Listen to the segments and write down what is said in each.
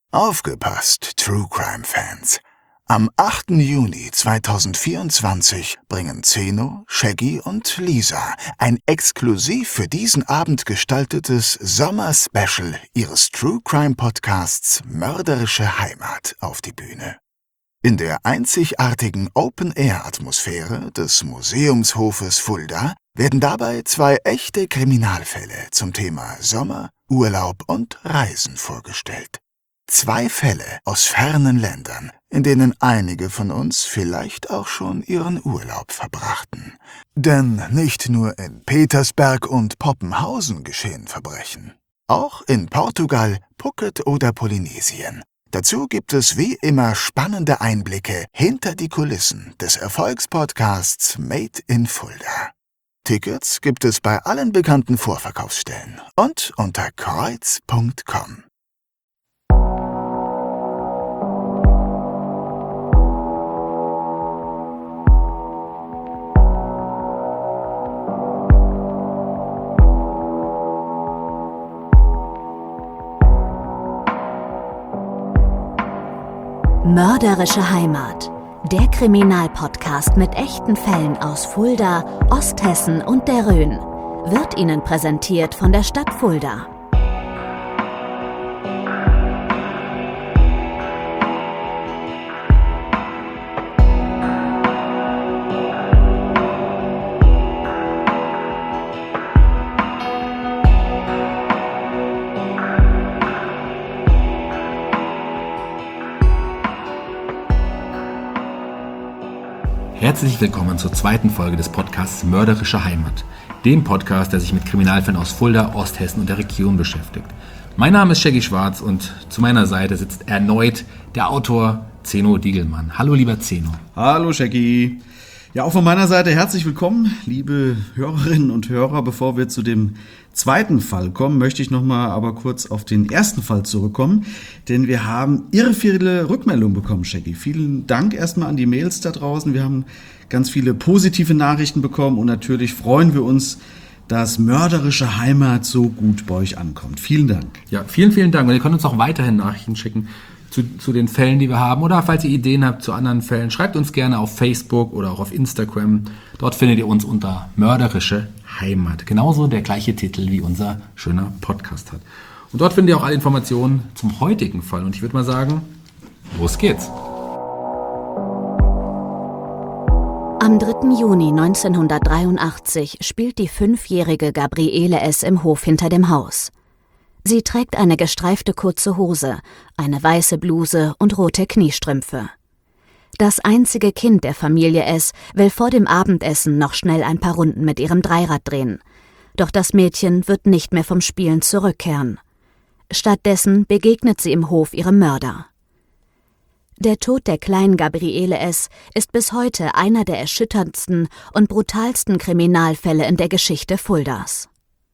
Aufgepasst, True Crime Fans! Am 8. Juni 2024 bringen Zeno, Shaggy und Lisa ein exklusiv für diesen Abend gestaltetes Sommer-Special ihres True Crime Podcasts Mörderische Heimat auf die Bühne. In der einzigartigen Open-Air-Atmosphäre des Museumshofes Fulda werden dabei 2 echte Kriminalfälle zum Thema Sommer, Urlaub und Reisen vorgestellt. 2 Fälle aus fernen Ländern, in denen einige von uns vielleicht auch schon ihren Urlaub verbrachten. Denn nicht nur in Petersberg und Poppenhausen geschehen Verbrechen. Auch in Portugal, Phuket oder Polynesien. Dazu gibt es wie immer spannende Einblicke hinter die Kulissen des Erfolgspodcasts Made in Fulda. Tickets gibt es bei allen bekannten Vorverkaufsstellen und unter kreuz.com. Mörderische Heimat, der Kriminalpodcast mit echten Fällen aus Fulda, Osthessen und der Rhön, wird Ihnen präsentiert von der Stadt Fulda. Herzlich willkommen zur 2. Folge des Podcasts Mörderische Heimat, dem Podcast, der sich mit Kriminalfällen aus Fulda, Osthessen und der Region beschäftigt. Mein Name ist Shaggy Schwarz und zu meiner Seite sitzt erneut der Autor Zeno Diegelmann. Hallo lieber Zeno. Hallo Shaggy. Ja, auch von meiner Seite herzlich willkommen, liebe Hörerinnen und Hörer. Bevor wir zu dem zweiten Fall kommen, möchte ich nochmal aber kurz auf den ersten Fall zurückkommen, denn wir haben irre viele Rückmeldungen bekommen, Shaggy. Vielen Dank erstmal an die Mails da draußen. Wir haben ganz viele positive Nachrichten bekommen und natürlich freuen wir uns, dass Mörderische Heimat so gut bei euch ankommt. Vielen Dank. Ja, vielen Dank. Und ihr könnt uns auch weiterhin Nachrichten schicken zu den Fällen, die wir haben. Oder falls ihr Ideen habt zu anderen Fällen, schreibt uns gerne auf Facebook oder auch auf Instagram. Dort findet ihr uns unter Mörderische Heimat. Genauso der gleiche Titel, wie unser schöner Podcast hat. Und dort findet ihr auch alle Informationen zum heutigen Fall. Und ich würde mal sagen, los geht's. Am 3. Juni 1983 spielt die 5-jährige Gabriele S. im Hof hinter dem Haus. Sie trägt eine gestreifte kurze Hose, eine weiße Bluse und rote Kniestrümpfe. Das einzige Kind der Familie S. will vor dem Abendessen noch schnell ein paar Runden mit ihrem Dreirad drehen. Doch das Mädchen wird nicht mehr vom Spielen zurückkehren. Stattdessen begegnet sie im Hof ihrem Mörder. Der Tod der kleinen Gabriele S. ist bis heute einer der erschütterndsten und brutalsten Kriminalfälle in der Geschichte Fuldas.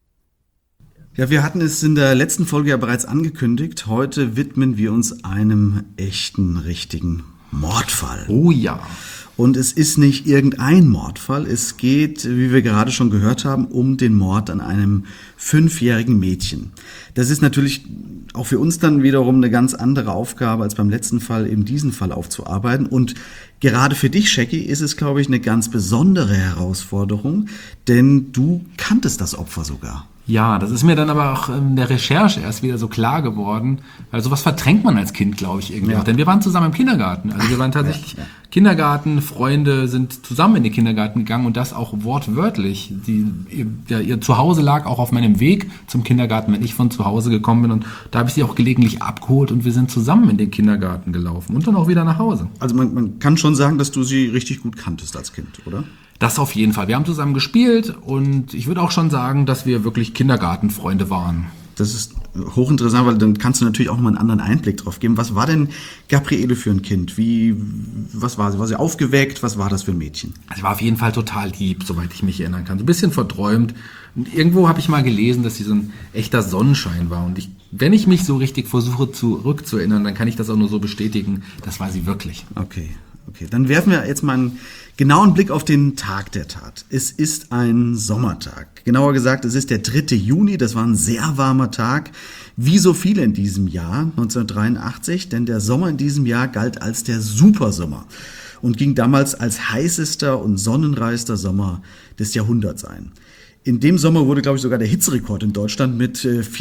Ja, wir hatten es in der letzten Folge ja bereits angekündigt. Heute widmen wir uns einem echten, richtigen Mordfall. Oh ja. Und es ist nicht irgendein Mordfall. Es geht, wie wir gerade schon gehört haben, um den Mord an einem 5-jährigen Mädchen. Das ist natürlich auch für uns dann wiederum eine ganz andere Aufgabe, als beim letzten Fall eben diesen Fall aufzuarbeiten. Und gerade für dich, Shaggy, ist es, glaube ich, eine ganz besondere Herausforderung, denn du kanntest das Opfer sogar. Ja, das ist mir dann aber auch in der Recherche erst wieder so klar geworden, weil sowas verdrängt man als Kind, glaube ich, irgendwie auch. Denn wir waren zusammen im Kindergarten. Also wir waren tatsächlich Kindergarten, Freunde sind zusammen in den Kindergarten gegangen und das auch wortwörtlich. Ihr Zuhause lag auch auf meinem Weg zum Kindergarten, wenn ich von zu Hause gekommen bin. Und da habe ich sie auch gelegentlich abgeholt und wir sind zusammen in den Kindergarten gelaufen und dann auch wieder nach Hause. Also man kann schon sagen, dass du sie richtig gut kanntest als Kind, oder? Das auf jeden Fall. Wir haben zusammen gespielt und ich würde auch schon sagen, dass wir wirklich Kindergartenfreunde waren. Das ist hochinteressant, weil dann kannst du natürlich auch mal einen anderen Einblick drauf geben. Was war denn Gabriele für ein Kind? Was war sie? War sie aufgeweckt? Was war das für ein Mädchen? Also sie war auf jeden Fall total lieb, soweit ich mich erinnern kann. So ein bisschen verträumt. Und irgendwo habe ich mal gelesen, dass sie so ein echter Sonnenschein war. Und wenn ich mich so richtig versuche zurückzuerinnern, dann kann ich das auch nur so bestätigen. Das war sie wirklich. Okay. Okay, dann werfen wir jetzt mal einen genauen Blick auf den Tag der Tat. Es ist ein Sommertag. Genauer gesagt, es ist der 3. Juni. Das war ein sehr warmer Tag, wie so viele in diesem Jahr, 1983. Denn der Sommer in diesem Jahr galt als der Supersommer und ging damals als heißester und sonnenreichster Sommer des Jahrhunderts ein. In dem Sommer wurde, glaube ich, sogar der Hitzerekord in Deutschland mit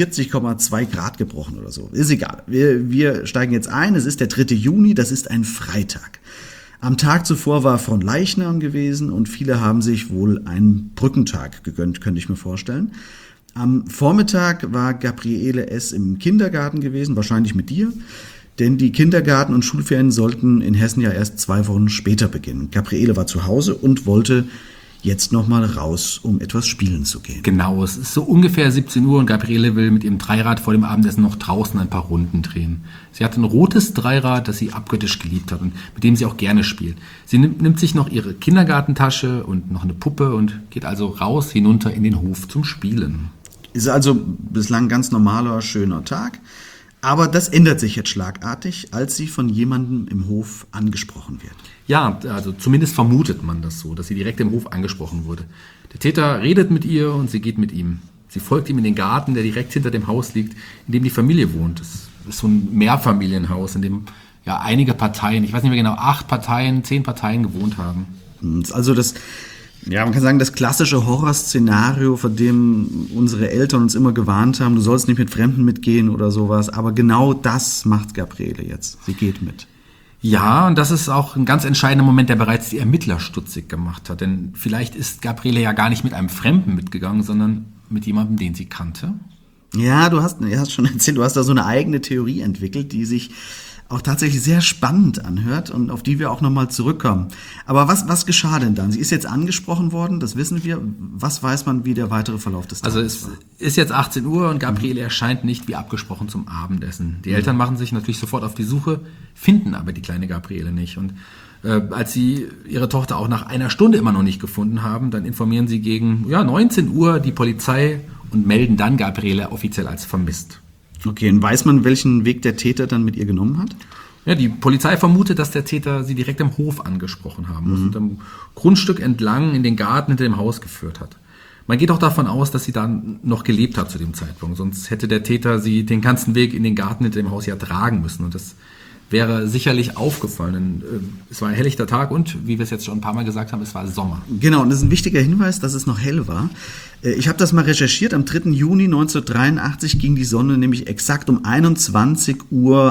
40,2 Grad gebrochen oder so. Ist egal. Wir steigen jetzt ein. Es ist der 3. Juni, das ist ein Freitag. Am Tag zuvor war Fronleichnam gewesen und viele haben sich wohl einen Brückentag gegönnt, könnte ich mir vorstellen. Am Vormittag war Gabriele S. im Kindergarten gewesen, wahrscheinlich mit dir. Denn die Kindergarten- und Schulferien sollten in Hessen ja erst 2 Wochen später beginnen. Gabriele war zu Hause und wollte jetzt nochmal raus, um etwas spielen zu gehen. Genau, es ist so ungefähr 17 Uhr und Gabriele will mit ihrem Dreirad vor dem Abendessen noch draußen ein paar Runden drehen. Sie hat ein rotes Dreirad, das sie abgöttisch geliebt hat und mit dem sie auch gerne spielt. Sie nimmt sich noch ihre Kindergartentasche und noch eine Puppe und geht also raus hinunter in den Hof zum Spielen. Ist also bislang ein ganz normaler, schöner Tag. Aber das ändert sich jetzt schlagartig, als sie von jemandem im Hof angesprochen wird. Ja, also zumindest vermutet man das so, dass sie direkt im Hof angesprochen wurde. Der Täter redet mit ihr und sie geht mit ihm. Sie folgt ihm in den Garten, der direkt hinter dem Haus liegt, in dem die Familie wohnt. Das ist so ein Mehrfamilienhaus, in dem ja einige Parteien, ich weiß nicht mehr genau, 8 Parteien, 10 Parteien gewohnt haben. Also man kann sagen, das klassische Horrorszenario, vor dem unsere Eltern uns immer gewarnt haben, du sollst nicht mit Fremden mitgehen oder sowas. Aber genau das macht Gabriele jetzt. Sie geht mit. Ja, und das ist auch ein ganz entscheidender Moment, der bereits die Ermittler stutzig gemacht hat. Denn vielleicht ist Gabriele ja gar nicht mit einem Fremden mitgegangen, sondern mit jemandem, den sie kannte. Ja, du hast schon erzählt, du hast da so eine eigene Theorie entwickelt, die sich auch tatsächlich sehr spannend anhört und auf die wir auch nochmal zurückkommen. Aber was geschah denn dann? Sie ist jetzt angesprochen worden, das wissen wir. Was weiß man, wie der weitere Verlauf des Tages war? Also es ist jetzt 18 Uhr und Gabriele erscheint nicht wie abgesprochen zum Abendessen. Die Eltern machen sich natürlich sofort auf die Suche, finden aber die kleine Gabriele nicht. Und als sie ihre Tochter auch nach einer Stunde immer noch nicht gefunden haben, dann informieren sie gegen 19 Uhr die Polizei und melden dann Gabriele offiziell als vermisst. Okay, und weiß man, welchen Weg der Täter dann mit ihr genommen hat? Ja, die Polizei vermutet, dass der Täter sie direkt im Hof angesprochen haben muss und am Grundstück entlang in den Garten hinter dem Haus geführt hat. Man geht auch davon aus, dass sie dann noch gelebt hat zu dem Zeitpunkt, sonst hätte der Täter sie den ganzen Weg in den Garten hinter dem Haus ja tragen müssen und das wäre sicherlich aufgefallen. Denn, es war ein helllichter Tag und, wie wir es jetzt schon ein paar Mal gesagt haben, es war Sommer. Genau, und das ist ein wichtiger Hinweis, dass es noch hell war. Ich habe das mal recherchiert. Am 3. Juni 1983 ging die Sonne nämlich exakt um 21:28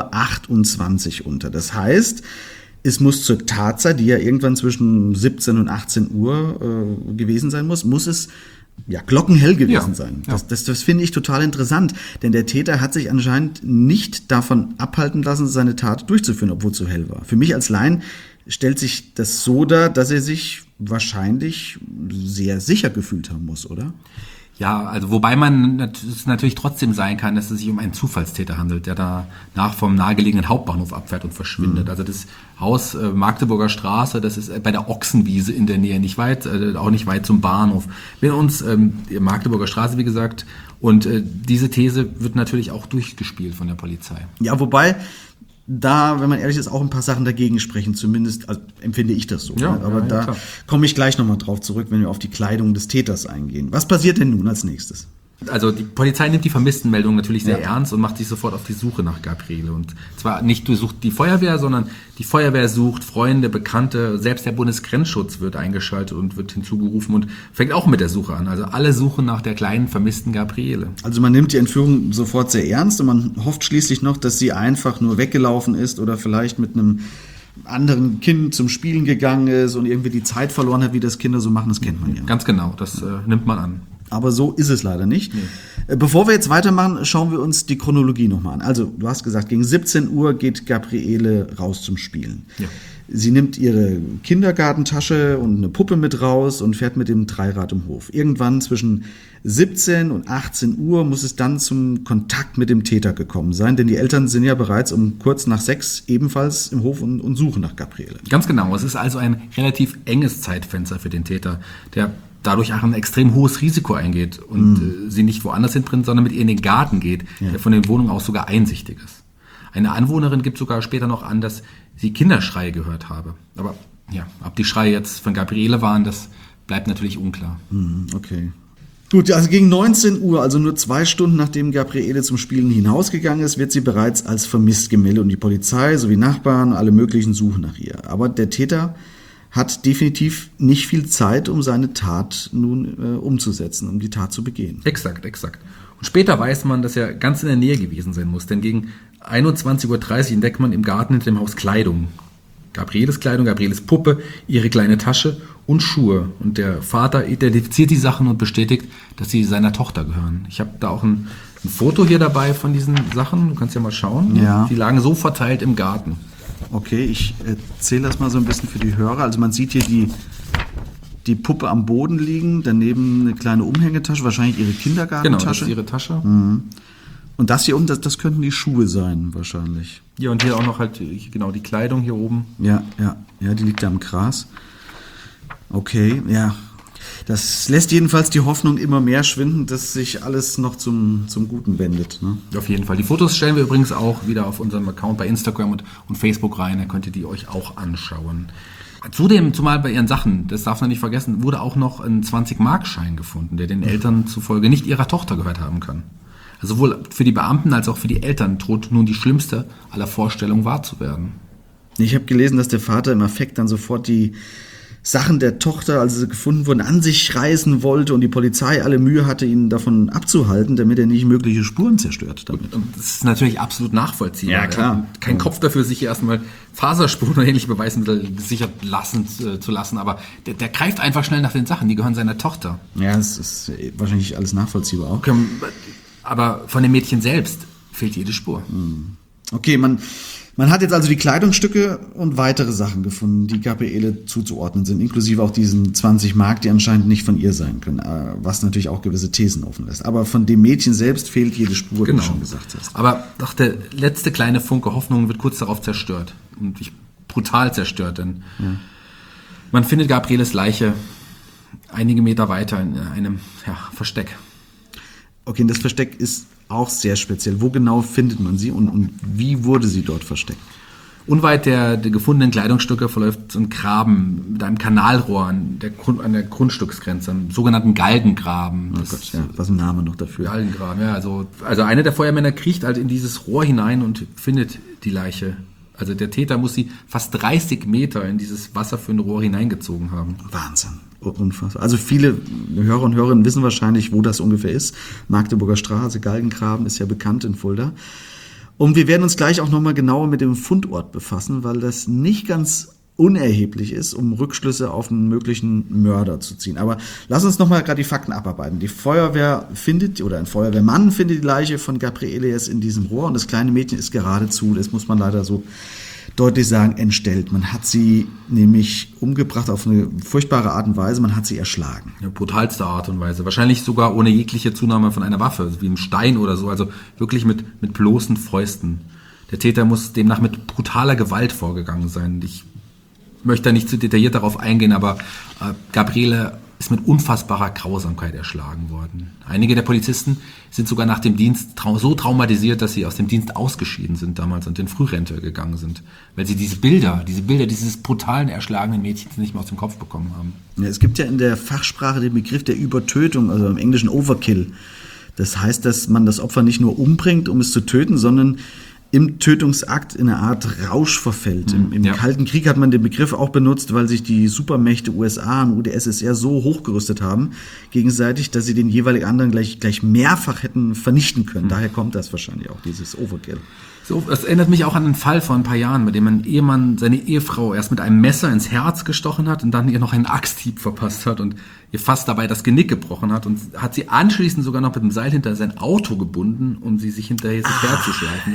Uhr unter. Das heißt, es muss zur Tatzeit, die ja irgendwann zwischen 17 und 18 Uhr gewesen sein muss es glockenhell gewesen sein. Das finde ich total interessant, denn der Täter hat sich anscheinend nicht davon abhalten lassen, seine Tat durchzuführen, obwohl es so hell war. Für mich als Laien stellt sich das so dar, dass er sich wahrscheinlich sehr sicher gefühlt haben muss, oder? Ja, also wobei es natürlich trotzdem sein kann, dass es sich um einen Zufallstäter handelt, der danach vom nahegelegenen Hauptbahnhof abfährt und verschwindet. Also das Haus Magdeburger Straße, das ist bei der Ochsenwiese in der Nähe, nicht weit, auch nicht weit zum Bahnhof. Wir uns die Magdeburger Straße, wie gesagt, und diese These wird natürlich auch durchgespielt von der Polizei. Ja, wobei da, wenn man ehrlich ist, auch ein paar Sachen dagegen sprechen, zumindest empfinde ich das so. Ja, aber da komme ich gleich nochmal drauf zurück, wenn wir auf die Kleidung des Täters eingehen. Was passiert denn nun als nächstes? Also die Polizei nimmt die Vermisstenmeldung natürlich sehr ernst und macht sich sofort auf die Suche nach Gabriele. Und zwar nicht durchsucht die Feuerwehr, sondern die Feuerwehr sucht Freunde, Bekannte, selbst der Bundesgrenzschutz wird eingeschaltet und wird hinzugerufen und fängt auch mit der Suche an. Also alle suchen nach der kleinen vermissten Gabriele. Also man nimmt die Entführung sofort sehr ernst und man hofft schließlich noch, dass sie einfach nur weggelaufen ist oder vielleicht mit einem anderen Kind zum Spielen gegangen ist und irgendwie die Zeit verloren hat, wie das Kinder so machen, das kennt man ja. Ganz genau, das nimmt man an. Aber so ist es leider nicht. Nee. Bevor wir jetzt weitermachen, schauen wir uns die Chronologie nochmal an. Also, du hast gesagt, gegen 17 Uhr geht Gabriele raus zum Spielen. Ja. Sie nimmt ihre Kindergartentasche und eine Puppe mit raus und fährt mit dem Dreirad im Hof. Irgendwann zwischen 17 und 18 Uhr muss es dann zum Kontakt mit dem Täter gekommen sein, denn die Eltern sind ja bereits um kurz nach 6 ebenfalls im Hof und suchen nach Gabriele. Ganz genau. Es ist also ein relativ enges Zeitfenster für den Täter, der dadurch auch ein extrem hohes Risiko eingeht und sie nicht woanders hinbringt, sondern mit ihr in den Garten geht, der von den Wohnungen aus sogar einsichtig ist. Eine Anwohnerin gibt sogar später noch an, dass sie Kinderschreie gehört habe. Aber ja, ob die Schreie jetzt von Gabriele waren, das bleibt natürlich unklar. Okay. Gut, also gegen 19 Uhr, also nur 2 Stunden nachdem Gabriele zum Spielen hinausgegangen ist, wird sie bereits als vermisst gemeldet und die Polizei sowie Nachbarn, alle möglichen suchen nach ihr. Aber der Täter hat definitiv nicht viel Zeit, um seine Tat nun umzusetzen, um die Tat zu begehen. Exakt. Und später weiß man, dass er ganz in der Nähe gewesen sein muss, denn gegen 21:30 Uhr entdeckt man im Garten hinter dem Haus Kleidung. Gabrieles Kleidung, Gabrieles Puppe, ihre kleine Tasche und Schuhe. Und der Vater identifiziert die Sachen und bestätigt, dass sie seiner Tochter gehören. Ich habe da auch ein Foto hier dabei von diesen Sachen. Du kannst ja mal schauen. Ja. Die lagen so verteilt im Garten. Okay, ich erzähle das mal so ein bisschen für die Hörer. Also man sieht hier die Puppe am Boden liegen, daneben eine kleine Umhängetasche, wahrscheinlich ihre Kindergartentasche. Genau, das ist ihre Tasche. Und das hier unten, das könnten die Schuhe sein, wahrscheinlich. Ja, und hier auch noch halt, genau, die Kleidung hier oben. Ja, die liegt da im Gras. Okay, ja. Das lässt jedenfalls die Hoffnung immer mehr schwinden, dass sich alles noch zum Guten wendet. Ne? Auf jeden Fall. Die Fotos stellen wir übrigens auch wieder auf unserem Account bei Instagram und Facebook rein. Da könnt ihr die euch auch anschauen. Zudem, zumal bei ihren Sachen, das darf man nicht vergessen, wurde auch noch ein 20-Mark-Schein gefunden, der den Eltern zufolge nicht ihrer Tochter gehört haben kann. Also sowohl für die Beamten als auch für die Eltern droht nun die schlimmste aller Vorstellungen wahr zu werden. Ich habe gelesen, dass der Vater im Affekt dann sofort die Sachen der Tochter, als sie gefunden wurden, an sich reißen wollte und die Polizei alle Mühe hatte, ihn davon abzuhalten, damit er nicht mögliche Spuren zerstört damit. Und das ist natürlich absolut nachvollziehbar. Ja, klar. Er hat keinen Kopf dafür, sich erstmal Faserspuren oder ähnliche Beweismittel gesichert zu lassen, aber der greift einfach schnell nach den Sachen, die gehören seiner Tochter. Ja, das ist wahrscheinlich alles nachvollziehbar auch. Okay, aber von dem Mädchen selbst fehlt jede Spur. Okay, man hat jetzt also die Kleidungsstücke und weitere Sachen gefunden, die Gabriele zuzuordnen sind, inklusive auch diesen 20 Mark, die anscheinend nicht von ihr sein können, was natürlich auch gewisse Thesen offen lässt. Aber von dem Mädchen selbst fehlt jede Spur, wie du schon gesagt hast. Aber doch der letzte kleine Funke Hoffnung wird kurz darauf zerstört. Und brutal zerstört, denn man findet Gabrieles Leiche einige Meter weiter in einem Versteck. Okay, und das Versteck ist auch sehr speziell. Wo genau findet man sie und wie wurde sie dort versteckt? Unweit der gefundenen Kleidungsstücke verläuft so ein Graben mit einem Kanalrohr an der Grundstücksgrenze, einem sogenannten Galgengraben. Oh Gott, ja, was ein Name noch dafür. Galgengraben, ja. Also einer der Feuermänner kriecht halt in dieses Rohr hinein und findet die Leiche. Also der Täter muss sie fast 30 Meter in dieses wasserführende Rohr hineingezogen haben. Wahnsinn. Unfassbar. Also viele Hörer und Hörerinnen wissen wahrscheinlich, wo das ungefähr ist. Magdeburger Straße, Galgengraben ist ja bekannt in Fulda. Und wir werden uns gleich auch nochmal genauer mit dem Fundort befassen, weil das nicht ganz unerheblich ist, um Rückschlüsse auf einen möglichen Mörder zu ziehen. Aber lass uns nochmal gerade die Fakten abarbeiten. Die Feuerwehr ein Feuerwehrmann findet die Leiche von Gabriele jetzt in diesem Rohr und das kleine Mädchen ist geradezu, das muss man leider so deutlich sagen, entstellt. Man hat sie nämlich umgebracht auf eine furchtbare Art und Weise, man hat sie erschlagen. Ja, brutalste Art und Weise. Wahrscheinlich sogar ohne jegliche Zunahme von einer Waffe, wie einem Stein oder so, also wirklich mit bloßen Fäusten. Der Täter muss demnach mit brutaler Gewalt vorgegangen sein. Ich möchte da nicht zu detailliert darauf eingehen, aber Gabriele ist mit unfassbarer Grausamkeit erschlagen worden. Einige der Polizisten sind sogar nach dem Dienst so traumatisiert, dass sie aus dem Dienst ausgeschieden sind damals und in Frührente gegangen sind, weil sie diese Bilder dieses brutalen, erschlagenen Mädchens nicht mehr aus dem Kopf bekommen haben. Ja, es gibt ja in der Fachsprache den Begriff der Übertötung, also im Englischen Overkill. Das heißt, dass man das Opfer nicht nur umbringt, um es zu töten, sondern im Tötungsakt in eine Art Rausch verfällt. Im Kalten Krieg hat man den Begriff auch benutzt, weil sich die Supermächte USA und UdSSR so hochgerüstet haben, gegenseitig, dass sie den jeweiligen anderen gleich mehrfach hätten vernichten können. Daher kommt das wahrscheinlich auch, dieses Overkill. So, das erinnert mich auch an einen Fall vor ein paar Jahren, bei dem ein Ehemann seine Ehefrau erst mit einem Messer ins Herz gestochen hat und dann ihr noch einen Axthieb verpasst hat und ihr fast dabei das Genick gebrochen hat und hat sie anschließend sogar noch mit dem Seil hinter sein Auto gebunden, um sie sich hinterher herzuschleifen.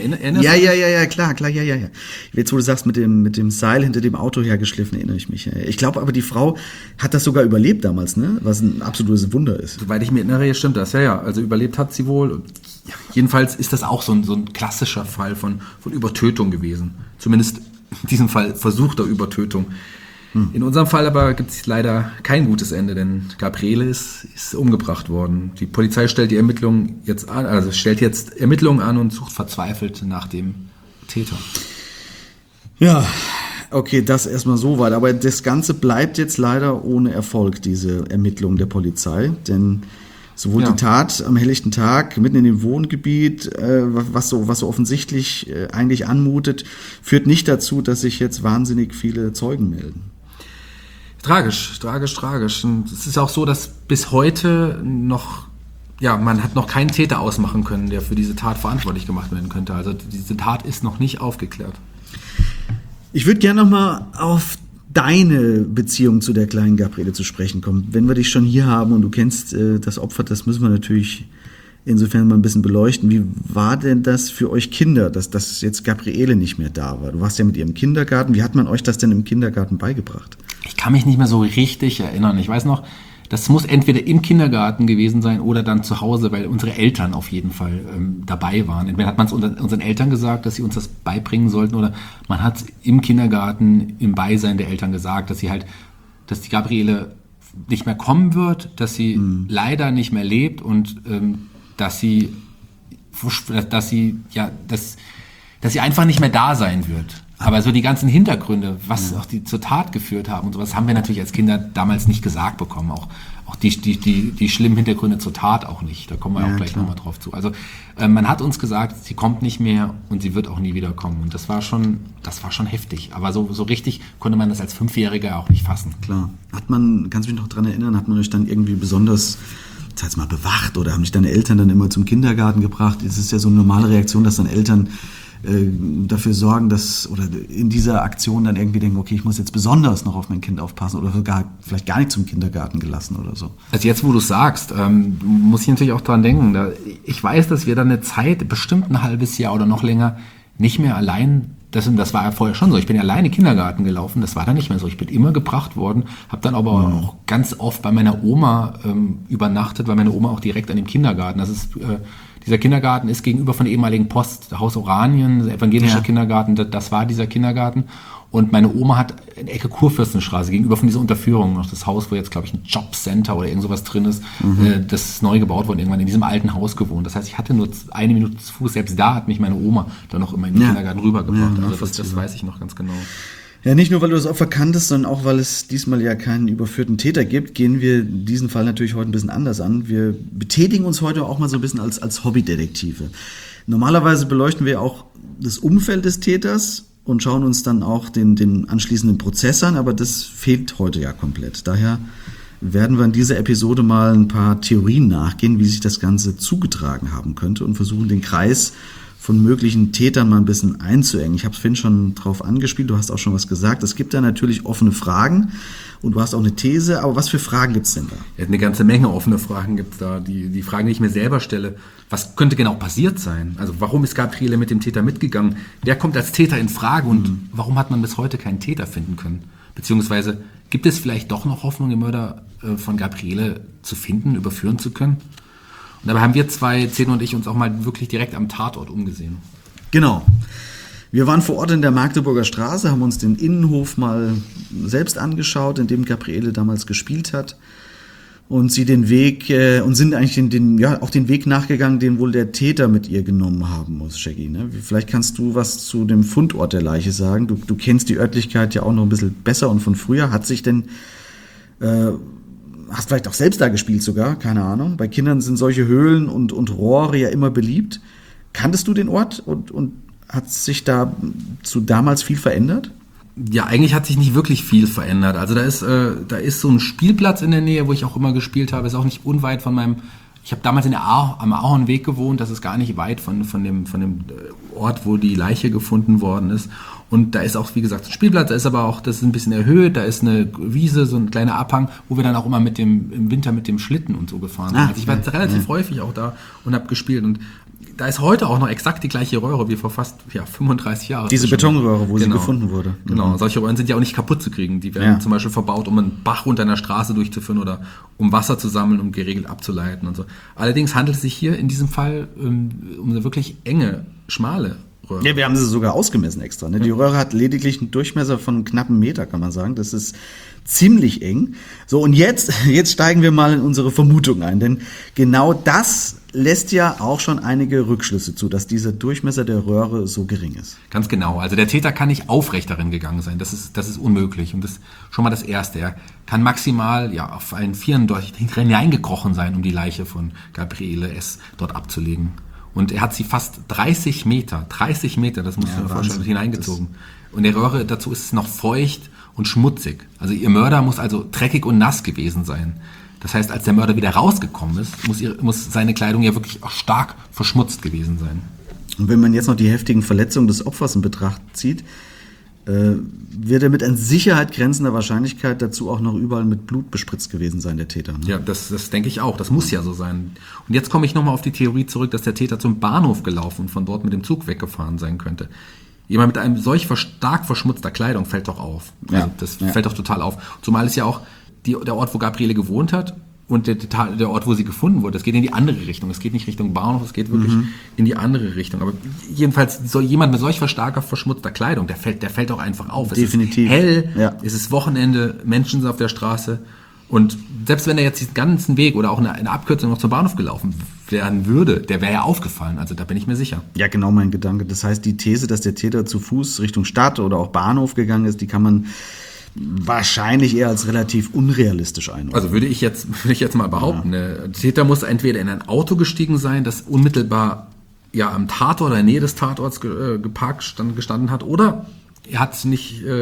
Ja, klar. Jetzt, wo du sagst, mit dem Seil hinter dem Auto hergeschliffen, erinnere ich mich. Ich glaube aber, die Frau hat das sogar überlebt damals, ne? Was ein absolutes Wunder ist. Soweit ich mir erinnere, stimmt das. Ja. Also überlebt hat sie wohl. Jedenfalls ist das auch so ein klassischer Fall von Übertötung gewesen. Zumindest in diesem Fall versuchter Übertötung. In unserem Fall aber gibt es leider kein gutes Ende, denn Gabriele ist umgebracht worden. Die Polizei stellt jetzt Ermittlungen an und sucht verzweifelt nach dem Täter. Ja, okay, das erstmal so weit. Aber das Ganze bleibt jetzt leider ohne Erfolg, diese Ermittlung der Polizei. Denn sowohl die Tat am helllichten Tag mitten in dem Wohngebiet, was so offensichtlich eigentlich anmutet, führt nicht dazu, dass sich jetzt wahnsinnig viele Zeugen melden. Tragisch. Und es ist auch so, dass bis heute noch, man hat noch keinen Täter ausmachen können, der für diese Tat verantwortlich gemacht werden könnte. Also diese Tat ist noch nicht aufgeklärt. Ich würde gerne nochmal auf deine Beziehung zu der kleinen Gabriele zu sprechen kommen. Wenn wir dich schon hier haben und du kennst das Opfer, das müssen wir natürlich insofern mal ein bisschen beleuchten. Wie war denn das für euch Kinder, dass jetzt Gabriele nicht mehr da war? Du warst ja mit ihr im Kindergarten. Wie hat man euch das denn im Kindergarten beigebracht? Ich kann mich nicht mehr so richtig erinnern. Ich weiß noch, das muss entweder im Kindergarten gewesen sein oder dann zu Hause, weil unsere Eltern auf jeden Fall dabei waren. Entweder hat man es unseren Eltern gesagt, dass sie uns das beibringen sollten, oder man hat es im Kindergarten im Beisein der Eltern gesagt, dass die Gabriele nicht mehr kommen wird, dass sie leider nicht mehr lebt und dass sie einfach nicht mehr da sein wird. Aber so die ganzen Hintergründe, was auch die zur Tat geführt haben und sowas, haben wir natürlich als Kinder damals nicht gesagt bekommen. Auch die schlimmen Hintergründe zur Tat auch nicht. Da kommen wir auch gleich nochmal drauf zu. Also man hat uns gesagt, sie kommt nicht mehr und sie wird auch nie wieder kommen. Und das war schon heftig. Aber so richtig konnte man das als Fünfjähriger auch nicht fassen. Klar. Kannst du mich noch dran erinnern, hat man euch dann irgendwie besonders, das heißt mal, bewacht, oder haben dich deine Eltern dann immer zum Kindergarten gebracht? Es ist ja so eine normale Reaktion, dass dann Eltern dafür sorgen, dass, oder in dieser Aktion dann irgendwie denken, okay, ich muss jetzt besonders noch auf mein Kind aufpassen, oder sogar vielleicht gar nicht zum Kindergarten gelassen oder so. Also jetzt, wo du es sagst, muss ich natürlich auch dran denken. Ich weiß, dass wir dann eine Zeit, bestimmt ein halbes Jahr oder noch länger, nicht mehr allein, das war ja vorher schon so, ich bin ja alleine in den Kindergarten gelaufen, das war dann nicht mehr so. Ich bin immer gebracht worden, habe dann aber auch ganz oft bei meiner Oma übernachtet, weil meine Oma auch direkt an dem Kindergarten, dieser Kindergarten ist gegenüber von der ehemaligen Post, Haus Oranien, der evangelische Kindergarten, das war dieser Kindergarten. Und meine Oma hat in Ecke Kurfürstenstraße, gegenüber von dieser Unterführung, noch das Haus, wo jetzt, glaube ich, ein Jobcenter oder irgend sowas drin ist, das ist neu gebaut worden, irgendwann in diesem alten Haus gewohnt. Das heißt, ich hatte nur 1 Minute zu Fuß, selbst da hat mich meine Oma dann noch immer in den Kindergarten rübergebracht. Also das weiß ich noch ganz genau. Ja, nicht nur, weil du das Opfer kanntest, sondern auch, weil es diesmal ja keinen überführten Täter gibt, gehen wir diesen Fall natürlich heute ein bisschen anders an. Wir betätigen uns heute auch mal so ein bisschen als Hobbydetektive. Normalerweise beleuchten wir auch das Umfeld des Täters und schauen uns dann auch den anschließenden Prozess an, aber das fehlt heute ja komplett. Daher werden wir in dieser Episode mal ein paar Theorien nachgehen, wie sich das Ganze zugetragen haben könnte, und versuchen, den Kreis von möglichen Tätern mal ein bisschen einzuengen. Ich habe es vorhin schon drauf angespielt, du hast auch schon was gesagt. Es gibt da natürlich offene Fragen und du hast auch eine These, aber was für Fragen gibt es denn da? Ja, eine ganze Menge offene Fragen gibt es da. Die Fragen, die ich mir selber stelle, was könnte genau passiert sein? Also warum ist Gabriele mit dem Täter mitgegangen? Wer kommt als Täter in Frage und warum hat man bis heute keinen Täter finden können? Beziehungsweise gibt es vielleicht doch noch Hoffnung, den Mörder von Gabriele zu finden, überführen zu können? Und dabei haben wir zwei, Zeno und ich, uns auch mal wirklich direkt am Tatort umgesehen. Genau. Wir waren vor Ort in der Magdeburger Straße, haben uns den Innenhof mal selbst angeschaut, in dem Gabriele damals gespielt hat. Und sind eigentlich auch den Weg nachgegangen, den wohl der Täter mit ihr genommen haben muss, Shaggy. Ne? Vielleicht kannst du was zu dem Fundort der Leiche sagen. Du kennst die Örtlichkeit ja auch noch ein bisschen besser und von früher. Hat sich denn hast vielleicht auch selbst da gespielt sogar, keine Ahnung. Bei Kindern sind solche Höhlen und Rohre ja immer beliebt. Kanntest du den Ort und hat sich da zu damals viel verändert? Ja, eigentlich hat sich nicht wirklich viel verändert. Also da ist so ein Spielplatz in der Nähe, wo ich auch immer gespielt habe. Ist auch nicht unweit von meinem. Ich habe damals am Ahornweg gewohnt. Das ist gar nicht weit von dem Ort, wo die Leiche gefunden worden ist. Und da ist auch, wie gesagt, ein Spielplatz. Da ist aber auch, das ist ein bisschen erhöht. Da ist eine Wiese, so ein kleiner Abhang, wo wir dann auch immer im Winter mit dem Schlitten und so gefahren sind. Also ich war relativ häufig auch da und habe gespielt. Und da ist heute auch noch exakt die gleiche Röhre wie vor fast 35 Jahren. Diese Betonröhre, wo sie gefunden wurde. Genau, solche Röhren sind ja auch nicht kaputt zu kriegen. Die werden zum Beispiel verbaut, um einen Bach unter einer Straße durchzuführen oder um Wasser zu sammeln, um geregelt abzuleiten und so. Allerdings handelt es sich hier in diesem Fall um eine wirklich enge, schmale Röhre. Ja, wir haben sie sogar ausgemessen extra. Ne? Die Röhre hat lediglich einen Durchmesser von knapp einem Meter, kann man sagen. Das ist ziemlich eng. So, und jetzt steigen wir mal in unsere Vermutung ein. Denn genau das lässt ja auch schon einige Rückschlüsse zu, dass dieser Durchmesser der Röhre so gering ist. Ganz genau. Also der Täter kann nicht aufrecht darin gegangen sein. Das ist unmöglich. Und das ist schon mal das Erste. Er kann maximal auf allen Vieren dort hineingekrochen sein, um die Leiche von Gabriele S. dort abzulegen. Und er hat sie fast 30 Meter, das muss man sich vorstellen, hineingezogen. Und der Röhre dazu ist es noch feucht und schmutzig. Also ihr Mörder muss also dreckig und nass gewesen sein. Das heißt, als der Mörder wieder rausgekommen ist, muss seine Kleidung ja wirklich auch stark verschmutzt gewesen sein. Und wenn man jetzt noch die heftigen Verletzungen des Opfers in Betracht zieht, wird er mit an Sicherheit grenzender Wahrscheinlichkeit dazu auch noch überall mit Blut bespritzt gewesen sein, der Täter. Ne? Ja, das denke ich auch. Das muss ja so sein. Und jetzt komme ich nochmal auf die Theorie zurück, dass der Täter zum Bahnhof gelaufen und von dort mit dem Zug weggefahren sein könnte. Jemand mit einem solch stark verschmutzter Kleidung fällt doch auf. Also das fällt doch total auf. Zumal es ja auch der Ort, wo Gabriele gewohnt hat und der Ort, wo sie gefunden wurde, das geht in die andere Richtung. Es geht nicht Richtung Bahnhof, es geht wirklich in die andere Richtung. Aber jedenfalls soll jemand mit solch starker verschmutzter Kleidung, der fällt auch einfach auf. Definitiv. Es ist hell, es ist Wochenende, Menschen sind auf der Straße. Und selbst wenn er jetzt diesen ganzen Weg oder auch eine Abkürzung noch zum Bahnhof gelaufen werden würde, der wäre ja aufgefallen. Also da bin ich mir sicher. Ja, genau mein Gedanke. Das heißt, die These, dass der Täter zu Fuß Richtung Stadt oder auch Bahnhof gegangen ist, die kann man wahrscheinlich eher als relativ unrealistisch einordnen. Also würde ich jetzt mal behaupten, der Täter muss entweder in ein Auto gestiegen sein, das unmittelbar am Tatort oder in der Nähe des Tatorts geparkt gestanden hat, oder er hat sich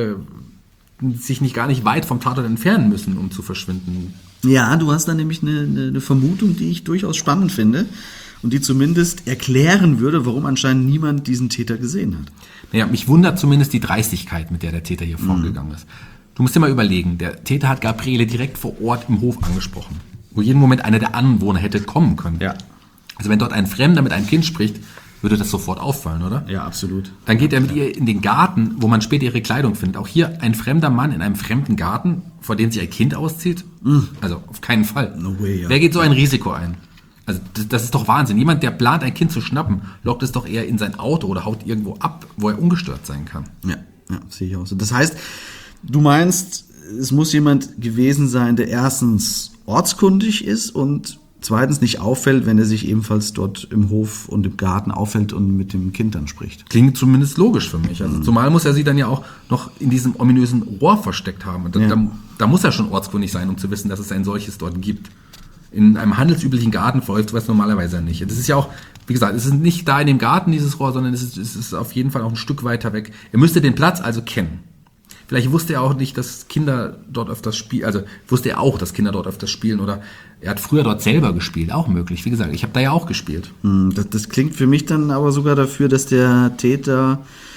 gar nicht weit vom Tatort entfernen müssen, um zu verschwinden. Ja, du hast da nämlich eine Vermutung, die ich durchaus spannend finde und die zumindest erklären würde, warum anscheinend niemand diesen Täter gesehen hat. Naja, mich wundert zumindest die Dreistigkeit, mit der der Täter hier vorgegangen ist. Du musst dir mal überlegen, der Täter hat Gabriele direkt vor Ort im Hof angesprochen, wo jeden Moment einer der Anwohner hätte kommen können. Ja. Also wenn dort ein Fremder mit einem Kind spricht, würde das sofort auffallen, oder? Ja, absolut. Dann geht er mit ihr in den Garten, wo man später ihre Kleidung findet. Auch hier ein fremder Mann in einem fremden Garten, vor dem sich ein Kind auszieht? Also auf keinen Fall. No way, ja. Wer geht so ein Risiko ein? Also das ist doch Wahnsinn. Jemand, der plant, ein Kind zu schnappen, lockt es doch eher in sein Auto oder haut irgendwo ab, wo er ungestört sein kann. Ja, sehe ich auch so. Das heißt, du meinst, es muss jemand gewesen sein, der erstens ortskundig ist und zweitens nicht auffällt, wenn er sich ebenfalls dort im Hof und im Garten auffällt und mit dem Kind dann spricht. Klingt zumindest logisch für mich. Also zumal muss er sie dann ja auch noch in diesem ominösen Rohr versteckt haben. Da muss er schon ortskundig sein, um zu wissen, dass es ein solches dort gibt. In einem handelsüblichen Garten verläuft sowas normalerweise nicht. Das ist ja auch, wie gesagt, es ist nicht da in dem Garten dieses Rohr, sondern es ist auf jeden Fall auch ein Stück weiter weg. Er müsste den Platz also kennen. Vielleicht wusste er auch nicht, dass Kinder dort öfters spielen, also wusste er auch, dass Kinder dort öfters spielen oder er hat früher dort selber gespielt, auch möglich. Wie gesagt, ich habe da ja auch gespielt. Das klingt für mich dann aber sogar dafür, dass der Täter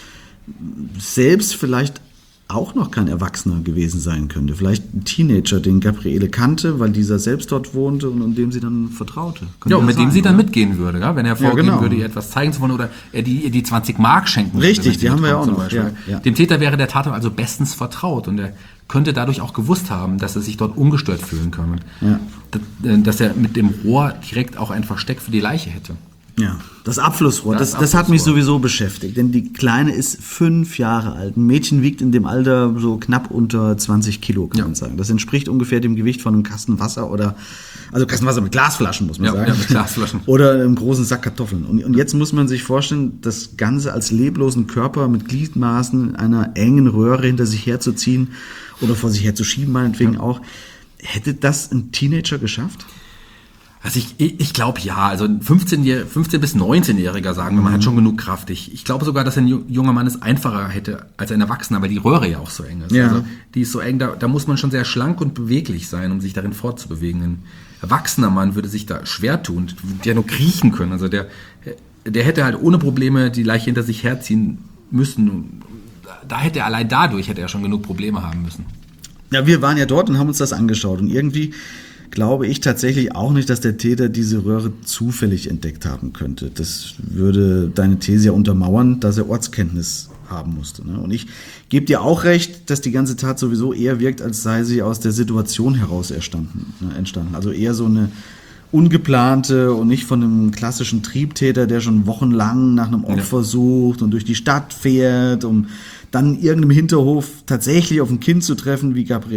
selbst vielleicht auch noch kein Erwachsener gewesen sein könnte. Vielleicht ein Teenager, den Gabriele kannte, weil dieser selbst dort wohnte und dem sie dann vertraute. Ja, und mit dem sie dann mitgehen würde, ja? Wenn er vorgehen würde, ihr etwas zeigen zu wollen oder er die 20 Mark schenken würde. Richtig, die haben wir ja auch noch. Ja. Dem Täter wäre der Tatort also bestens vertraut und er könnte dadurch auch gewusst haben, dass er sich dort ungestört fühlen kann. Ja. Dass er mit dem Rohr direkt auch ein Versteck für die Leiche hätte. Ja, das Abflussrohr, das hat mich sowieso beschäftigt, denn die Kleine ist 5 Jahre alt. Ein Mädchen wiegt in dem Alter so knapp unter 20 Kilo, kann man sagen. Das entspricht ungefähr dem Gewicht von einem Kasten Wasser also Kasten Wasser mit Glasflaschen, muss man sagen. Ja, mit Glasflaschen. Oder einem großen Sack Kartoffeln. Und jetzt muss man sich vorstellen, das Ganze als leblosen Körper mit Gliedmaßen in einer engen Röhre hinter sich herzuziehen oder vor sich herzuschieben, meinetwegen auch. Hätte das ein Teenager geschafft? Also ich glaube ja, also ein 15 bis 19-Jähriger, sagen wir mal, hat schon genug Kraft. Ich glaube sogar, dass ein junger Mann es einfacher hätte als ein Erwachsener, weil die Röhre ja auch so eng ist. Ja. Also die ist so eng, da muss man schon sehr schlank und beweglich sein, um sich darin fortzubewegen. Ein erwachsener Mann würde sich da schwer tun, der nur kriechen können. Also der hätte halt ohne Probleme die Leiche hinter sich herziehen müssen. Allein dadurch hätte er schon genug Probleme haben müssen. Ja, wir waren ja dort und haben uns das angeschaut und irgendwie glaube ich tatsächlich auch nicht, dass der Täter diese Röhre zufällig entdeckt haben könnte. Das würde deine These ja untermauern, dass er Ortskenntnis haben musste. Und ich gebe dir auch recht, dass die ganze Tat sowieso eher wirkt, als sei sie aus der Situation heraus entstanden. Also eher so eine ungeplante und nicht von einem klassischen Triebtäter, der schon wochenlang nach einem Opfer sucht und durch die Stadt fährt, um dann in irgendeinem Hinterhof tatsächlich auf ein Kind zu treffen wie Gabriele.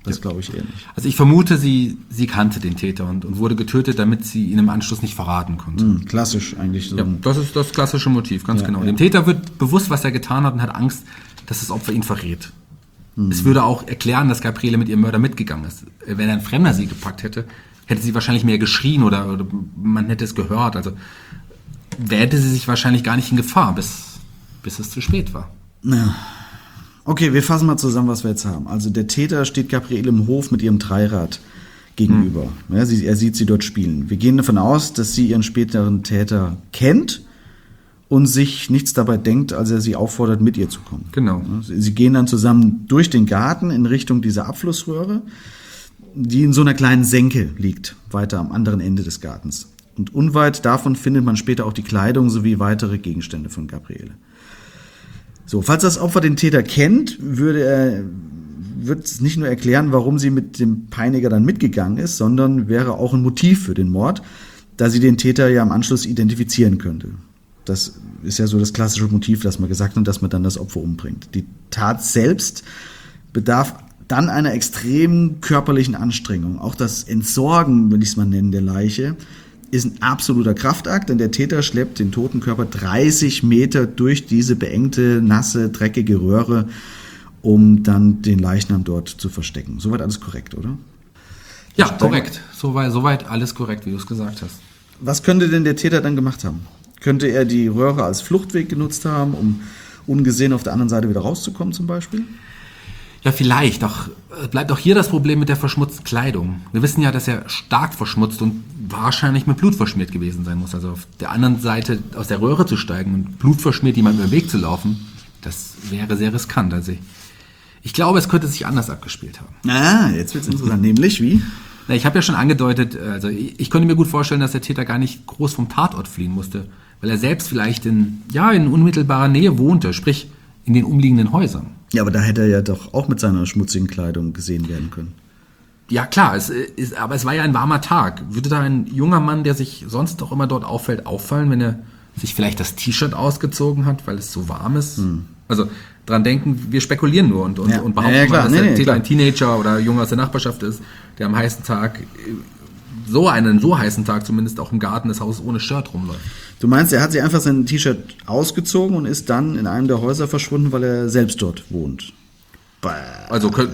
Das glaube ich eher nicht. Also ich vermute, sie kannte den Täter und wurde getötet, damit sie ihn im Anschluss nicht verraten konnte. Klassisch eigentlich so. Ja, das ist das klassische Motiv, ganz genau. ja. Dem Täter wird bewusst, was er getan hat und hat Angst, dass das Opfer ihn verrät. Es würde auch erklären, dass Gabriele mit ihrem Mörder mitgegangen ist. Wenn ein Fremder sie gepackt hätte, hätte sie wahrscheinlich mehr geschrien oder man hätte es gehört. Also währte sie sich wahrscheinlich gar nicht in Gefahr, bis es zu spät war. Ja. Okay, wir fassen mal zusammen, was wir jetzt haben. Also der Täter steht Gabriele im Hof mit ihrem Dreirad gegenüber. Ja, er sieht sie dort spielen. Wir gehen davon aus, dass sie ihren späteren Täter kennt und sich nichts dabei denkt, als er sie auffordert, mit ihr zu kommen. Genau. Ja, sie gehen dann zusammen durch den Garten in Richtung dieser Abflussröhre, die in so einer kleinen Senke liegt, weiter am anderen Ende des Gartens. Und unweit davon findet man später auch die Kleidung sowie weitere Gegenstände von Gabriele. So, falls das Opfer den Täter kennt, wird es nicht nur erklären, warum sie mit dem Peiniger dann mitgegangen ist, sondern wäre auch ein Motiv für den Mord, da sie den Täter ja im Anschluss identifizieren könnte. Das ist ja so das klassische Motiv, dass man gesagt hat, dass man dann das Opfer umbringt. Die Tat selbst bedarf dann einer extremen körperlichen Anstrengung. Auch das Entsorgen, will ich es mal nennen, der Leiche, ist ein absoluter Kraftakt, denn der Täter schleppt den toten Körper 30 Meter durch diese beengte, nasse, dreckige Röhre, um dann den Leichnam dort zu verstecken. Soweit alles korrekt, oder? Ja, korrekt. Soweit alles korrekt, wie du es gesagt hast. Was könnte denn der Täter dann gemacht haben? Könnte er die Röhre als Fluchtweg genutzt haben, um ungesehen auf der anderen Seite wieder rauszukommen zum Beispiel? Ja, vielleicht. Doch bleibt auch hier das Problem mit der verschmutzten Kleidung. Wir wissen ja, dass er stark verschmutzt und wahrscheinlich mit Blut verschmiert gewesen sein muss. Also auf der anderen Seite aus der Röhre zu steigen und blutverschmiert jemandem über den Weg zu laufen, das wäre sehr riskant. Also ich glaube, es könnte sich anders abgespielt haben. Ah, jetzt wird's interessant. Nämlich wie? Na, ich habe ja schon angedeutet, also ich könnte mir gut vorstellen, dass der Täter gar nicht groß vom Tatort fliehen musste, weil er selbst vielleicht in unmittelbarer Nähe wohnte, sprich in den umliegenden Häusern. Ja, aber da hätte er ja doch auch mit seiner schmutzigen Kleidung gesehen werden können. Ja klar, aber es war ja ein warmer Tag. Würde da ein junger Mann, der sich sonst doch immer dort auffällt, auffallen, wenn er sich vielleicht das T-Shirt ausgezogen hat, weil es so warm ist? Also dran denken, wir spekulieren nur und behaupten mal, dass der Täter ein Teenager oder Junge aus der Nachbarschaft ist, der am heißen Tag, so heißen Tag zumindest auch im Garten des Hauses ohne Shirt rumläuft. Du meinst, er hat sich einfach sein T-Shirt ausgezogen und ist dann in einem der Häuser verschwunden, weil er selbst dort wohnt? Also kann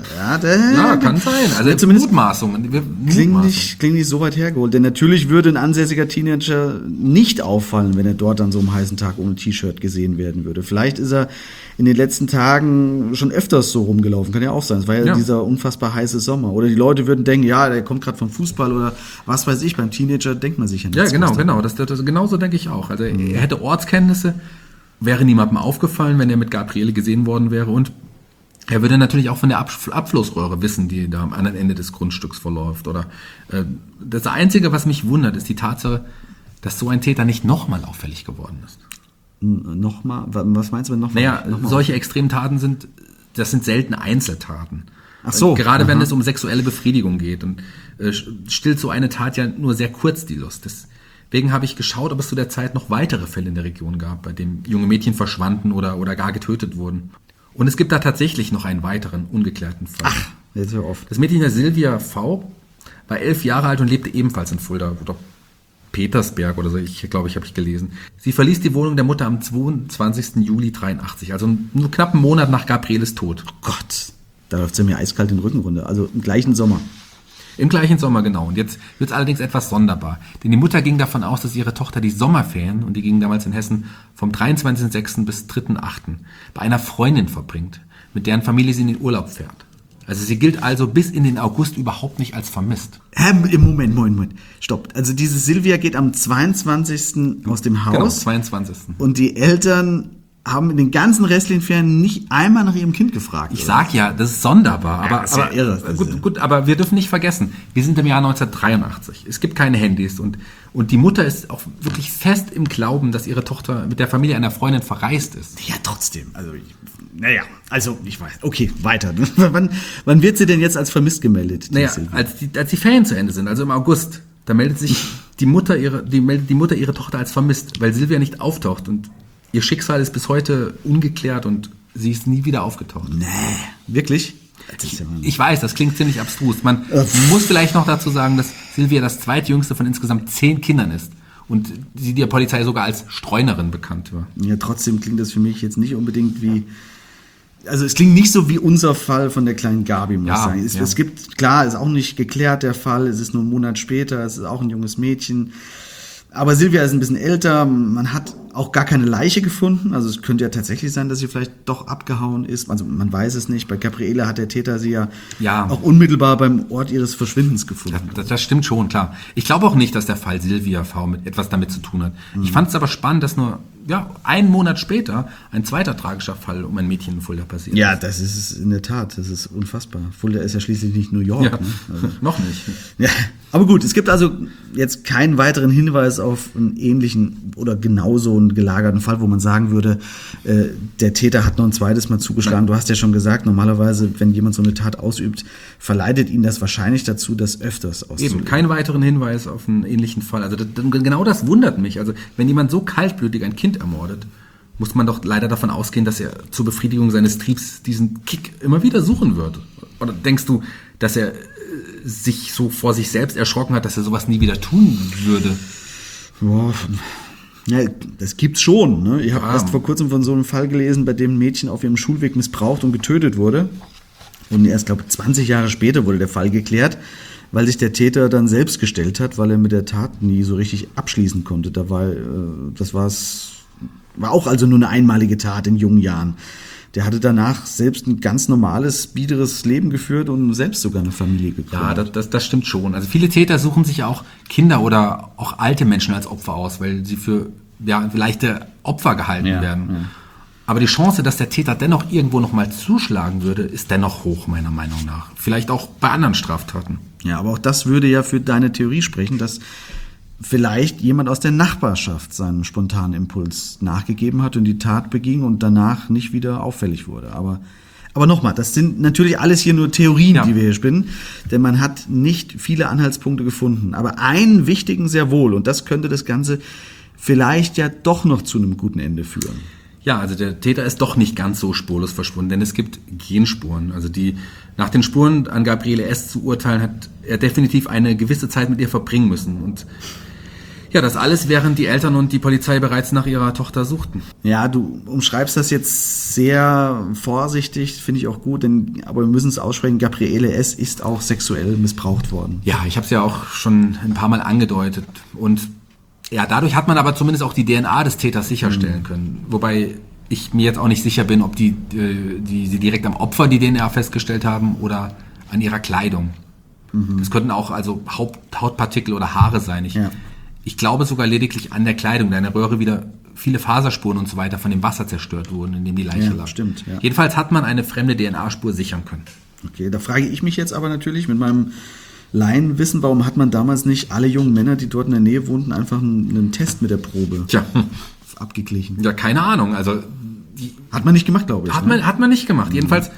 sein. Also zumindest Mutmaßungen. Klingt nicht so weit hergeholt. Denn natürlich würde ein ansässiger Teenager nicht auffallen, wenn er dort an so einem heißen Tag ohne T-Shirt gesehen werden würde. Vielleicht ist er in den letzten Tagen schon öfters so rumgelaufen. Kann ja auch sein. Es war ja dieser unfassbar heiße Sommer. Oder die Leute würden denken, ja, der kommt gerade vom Fußball oder was weiß ich. Beim Teenager denkt man sich ja nicht. Ja, genau. Genauso denke ich auch. Also er hätte Ortskenntnisse, wäre niemandem aufgefallen, wenn er mit Gabriele gesehen worden wäre, und er würde natürlich auch von der Abflussröhre wissen, die da am anderen Ende des Grundstücks verläuft. Oder das Einzige, was mich wundert, ist die Tatsache, dass so ein Täter nicht nochmal auffällig geworden ist. Nochmal? Was meinst du mit nochmal? Solche extremen Taten sind selten Einzeltaten. Ach so. Gerade wenn es um sexuelle Befriedigung geht, und stillt so eine Tat ja nur sehr kurz die Lust. Deswegen habe ich geschaut, ob es zu der Zeit noch weitere Fälle in der Region gab, bei denen junge Mädchen verschwanden oder gar getötet wurden. Und es gibt da tatsächlich noch einen weiteren ungeklärten Fall. Ach, jetzt hör auf. Das Mädchen der Silvia V. war 11 Jahre alt und lebte ebenfalls in Fulda oder Petersberg oder so, ich glaube, habe ich gelesen. Sie verließ die Wohnung der Mutter am 22. Juli 83, also nur knapp einen Monat nach Gabrieles Tod. Oh Gott, da läuft sie mir eiskalt den Rücken runter, also im gleichen Sommer. Im gleichen Sommer, genau. Und jetzt wird es allerdings etwas sonderbar. Denn die Mutter ging davon aus, dass ihre Tochter die Sommerferien, und die gingen damals in Hessen, vom 23.06. bis 3.08. bei einer Freundin verbringt, mit deren Familie sie in den Urlaub fährt. Also sie gilt also bis in den August überhaupt nicht als vermisst. Moment. Stopp. Also diese Silvia geht am 22. aus dem Haus. Genau, 22. Und die Eltern haben in den ganzen restlichen Ferien nicht einmal nach ihrem Kind gefragt. Ich sag ja, das ist sonderbar. Aber, das ist ja irre. Gut, aber wir dürfen nicht vergessen, wir sind im Jahr 1983. Es gibt keine Handys und die Mutter ist auch wirklich fest im Glauben, dass ihre Tochter mit der Familie einer Freundin verreist ist. Ja, trotzdem. Also ich weiß. Okay, weiter. Wann wird sie denn jetzt als vermisst gemeldet? Als die Ferien zu Ende sind, also im August, da meldet sich die Mutter ihre Tochter als vermisst, weil Silvia nicht auftaucht, und ihr Schicksal ist bis heute ungeklärt und sie ist nie wieder aufgetaucht. Nee, wirklich? Ich weiß, das klingt ziemlich abstrus. Man muss vielleicht noch dazu sagen, dass Silvia das zweitjüngste von insgesamt 10 Kindern ist. Und sie der Polizei sogar als Streunerin bekannt war. Ja, trotzdem klingt das für mich jetzt nicht unbedingt wie... Also es klingt nicht so wie unser Fall von der kleinen Gabi, muss ich sagen. Es gibt, klar, ist auch nicht geklärt der Fall, es ist nur einen Monat später, es ist auch ein junges Mädchen. Aber Silvia ist ein bisschen älter, man hat auch gar keine Leiche gefunden. Also es könnte ja tatsächlich sein, dass sie vielleicht doch abgehauen ist. Also man weiß es nicht. Bei Gabriele hat der Täter sie ja auch unmittelbar beim Ort ihres Verschwindens gefunden. Das stimmt schon, klar. Ich glaube auch nicht, dass der Fall Silvia V. etwas damit zu tun hat. Ich fand es aber spannend, dass nur einen Monat später ein zweiter tragischer Fall um ein Mädchen in Fulda passiert ist. Ja, das ist es in der Tat. Das ist unfassbar. Fulda ist ja schließlich nicht New York. Ja, ne? Also, noch nicht. Ja, aber gut, es gibt also jetzt keinen weiteren Hinweis auf einen ähnlichen oder genauso einen gelagerten Fall, wo man sagen würde, der Täter hat noch ein zweites Mal zugeschlagen. Du hast ja schon gesagt, normalerweise, wenn jemand so eine Tat ausübt, verleitet ihn das wahrscheinlich dazu, das öfters auszuüben. Eben, keinen weiteren Hinweis auf einen ähnlichen Fall. Also genau das wundert mich. Also wenn jemand so kaltblütig ein Kind ermordet, muss man doch leider davon ausgehen, dass er zur Befriedigung seines Triebs diesen Kick immer wieder suchen wird. Oder denkst du, dass er sich so vor sich selbst erschrocken hat, dass er sowas nie wieder tun würde? Boah. Ja, das gibt's schon. Ne? Ich habe erst vor kurzem von so einem Fall gelesen, bei dem ein Mädchen auf ihrem Schulweg missbraucht und getötet wurde. Und erst, glaube ich, 20 Jahre später wurde der Fall geklärt, weil sich der Täter dann selbst gestellt hat, weil er mit der Tat nie so richtig abschließen konnte. War auch also nur eine einmalige Tat in jungen Jahren. Der hatte danach selbst ein ganz normales, biederes Leben geführt und selbst sogar eine Familie gegründet. Ja, das stimmt schon. Also viele Täter suchen sich ja auch Kinder oder auch alte Menschen als Opfer aus, weil sie für leichte Opfer gehalten werden. Ja. Aber die Chance, dass der Täter dennoch irgendwo noch mal zuschlagen würde, ist dennoch hoch, meiner Meinung nach. Vielleicht auch bei anderen Straftaten. Ja, aber auch das würde ja für deine Theorie sprechen, dass vielleicht jemand aus der Nachbarschaft seinem spontanen Impuls nachgegeben hat und die Tat beging und danach nicht wieder auffällig wurde. Aber nochmal, das sind natürlich alles hier nur Theorien, die wir hier spinnen, denn man hat nicht viele Anhaltspunkte gefunden. Aber einen wichtigen sehr wohl, und das könnte das Ganze vielleicht ja doch noch zu einem guten Ende führen. Ja, also der Täter ist doch nicht ganz so spurlos verschwunden, denn es gibt Genspuren. Also nach den Spuren an Gabriele S. zu urteilen, hat er definitiv eine gewisse Zeit mit ihr verbringen müssen. Und ja, das alles, während die Eltern und die Polizei bereits nach ihrer Tochter suchten. Ja, du umschreibst das jetzt sehr vorsichtig, finde ich auch gut, aber wir müssen es aussprechen, Gabriele S. ist auch sexuell missbraucht worden. Ja, ich habe es ja auch schon ein paar Mal angedeutet. Und ja, dadurch hat man aber zumindest auch die DNA des Täters sicherstellen können. Wobei ich mir jetzt auch nicht sicher bin, ob die direkt am Opfer die DNA festgestellt haben oder an ihrer Kleidung. Das könnten auch also Hautpartikel oder Haare sein. Ich glaube sogar lediglich an der Kleidung, da in der Röhre wieder viele Faserspuren und so weiter von dem Wasser zerstört wurden, in dem die Leiche lag. Stimmt, ja. Jedenfalls hat man eine fremde DNA-Spur sichern können. Okay, da frage ich mich jetzt aber natürlich mit meinem Laienwissen, warum hat man damals nicht alle jungen Männer, die dort in der Nähe wohnten, einfach einen Test mit der Probe abgeglichen? Ja, keine Ahnung. Also hat man nicht gemacht, glaube ich. Hat man nicht gemacht. Jedenfalls,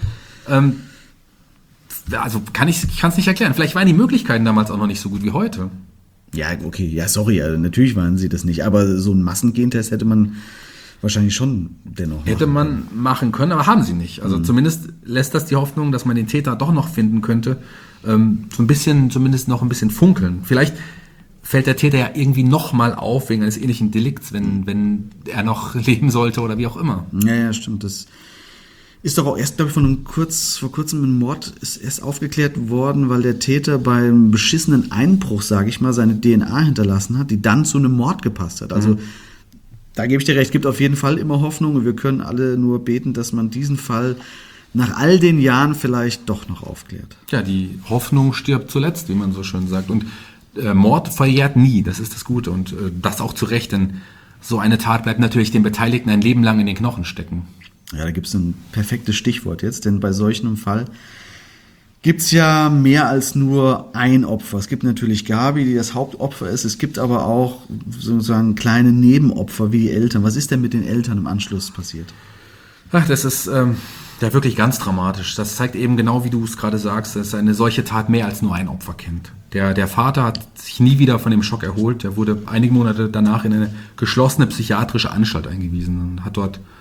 also kann ich es nicht erklären. Vielleicht waren die Möglichkeiten damals auch noch nicht so gut wie heute. Ja, okay, ja, sorry, also natürlich waren sie das nicht, aber so einen Massengentest hätte man wahrscheinlich schon dennoch machen können, aber haben sie nicht. Also zumindest lässt das die Hoffnung, dass man den Täter doch noch finden könnte, so ein bisschen, zumindest noch ein bisschen funkeln. Vielleicht fällt der Täter ja irgendwie noch mal auf wegen eines ähnlichen Delikts, wenn er noch leben sollte oder wie auch immer. Ja, stimmt. Das ist doch auch erst, glaube ich, vor kurzem ein Mord ist erst aufgeklärt worden, weil der Täter beim beschissenen Einbruch, sage ich mal, seine DNA hinterlassen hat, die dann zu einem Mord gepasst hat. Also da gebe ich dir recht, gibt auf jeden Fall immer Hoffnung und wir können alle nur beten, dass man diesen Fall nach all den Jahren vielleicht doch noch aufklärt. Ja, die Hoffnung stirbt zuletzt, wie man so schön sagt. Und Mord verjährt nie, das ist das Gute. Und das auch zu Recht, denn so eine Tat bleibt natürlich den Beteiligten ein Leben lang in den Knochen stecken. Ja, da gibt es ein perfektes Stichwort jetzt, denn bei solch einem Fall gibt es ja mehr als nur ein Opfer. Es gibt natürlich Gabi, die das Hauptopfer ist, es gibt aber auch sozusagen kleine Nebenopfer wie die Eltern. Was ist denn mit den Eltern im Anschluss passiert? Ach, das ist ja wirklich ganz dramatisch. Das zeigt eben genau, wie du es gerade sagst, dass eine solche Tat mehr als nur ein Opfer kennt. Der Vater hat sich nie wieder von dem Schock erholt. Er wurde einige Monate danach in eine geschlossene psychiatrische Anstalt eingewiesen und hat dort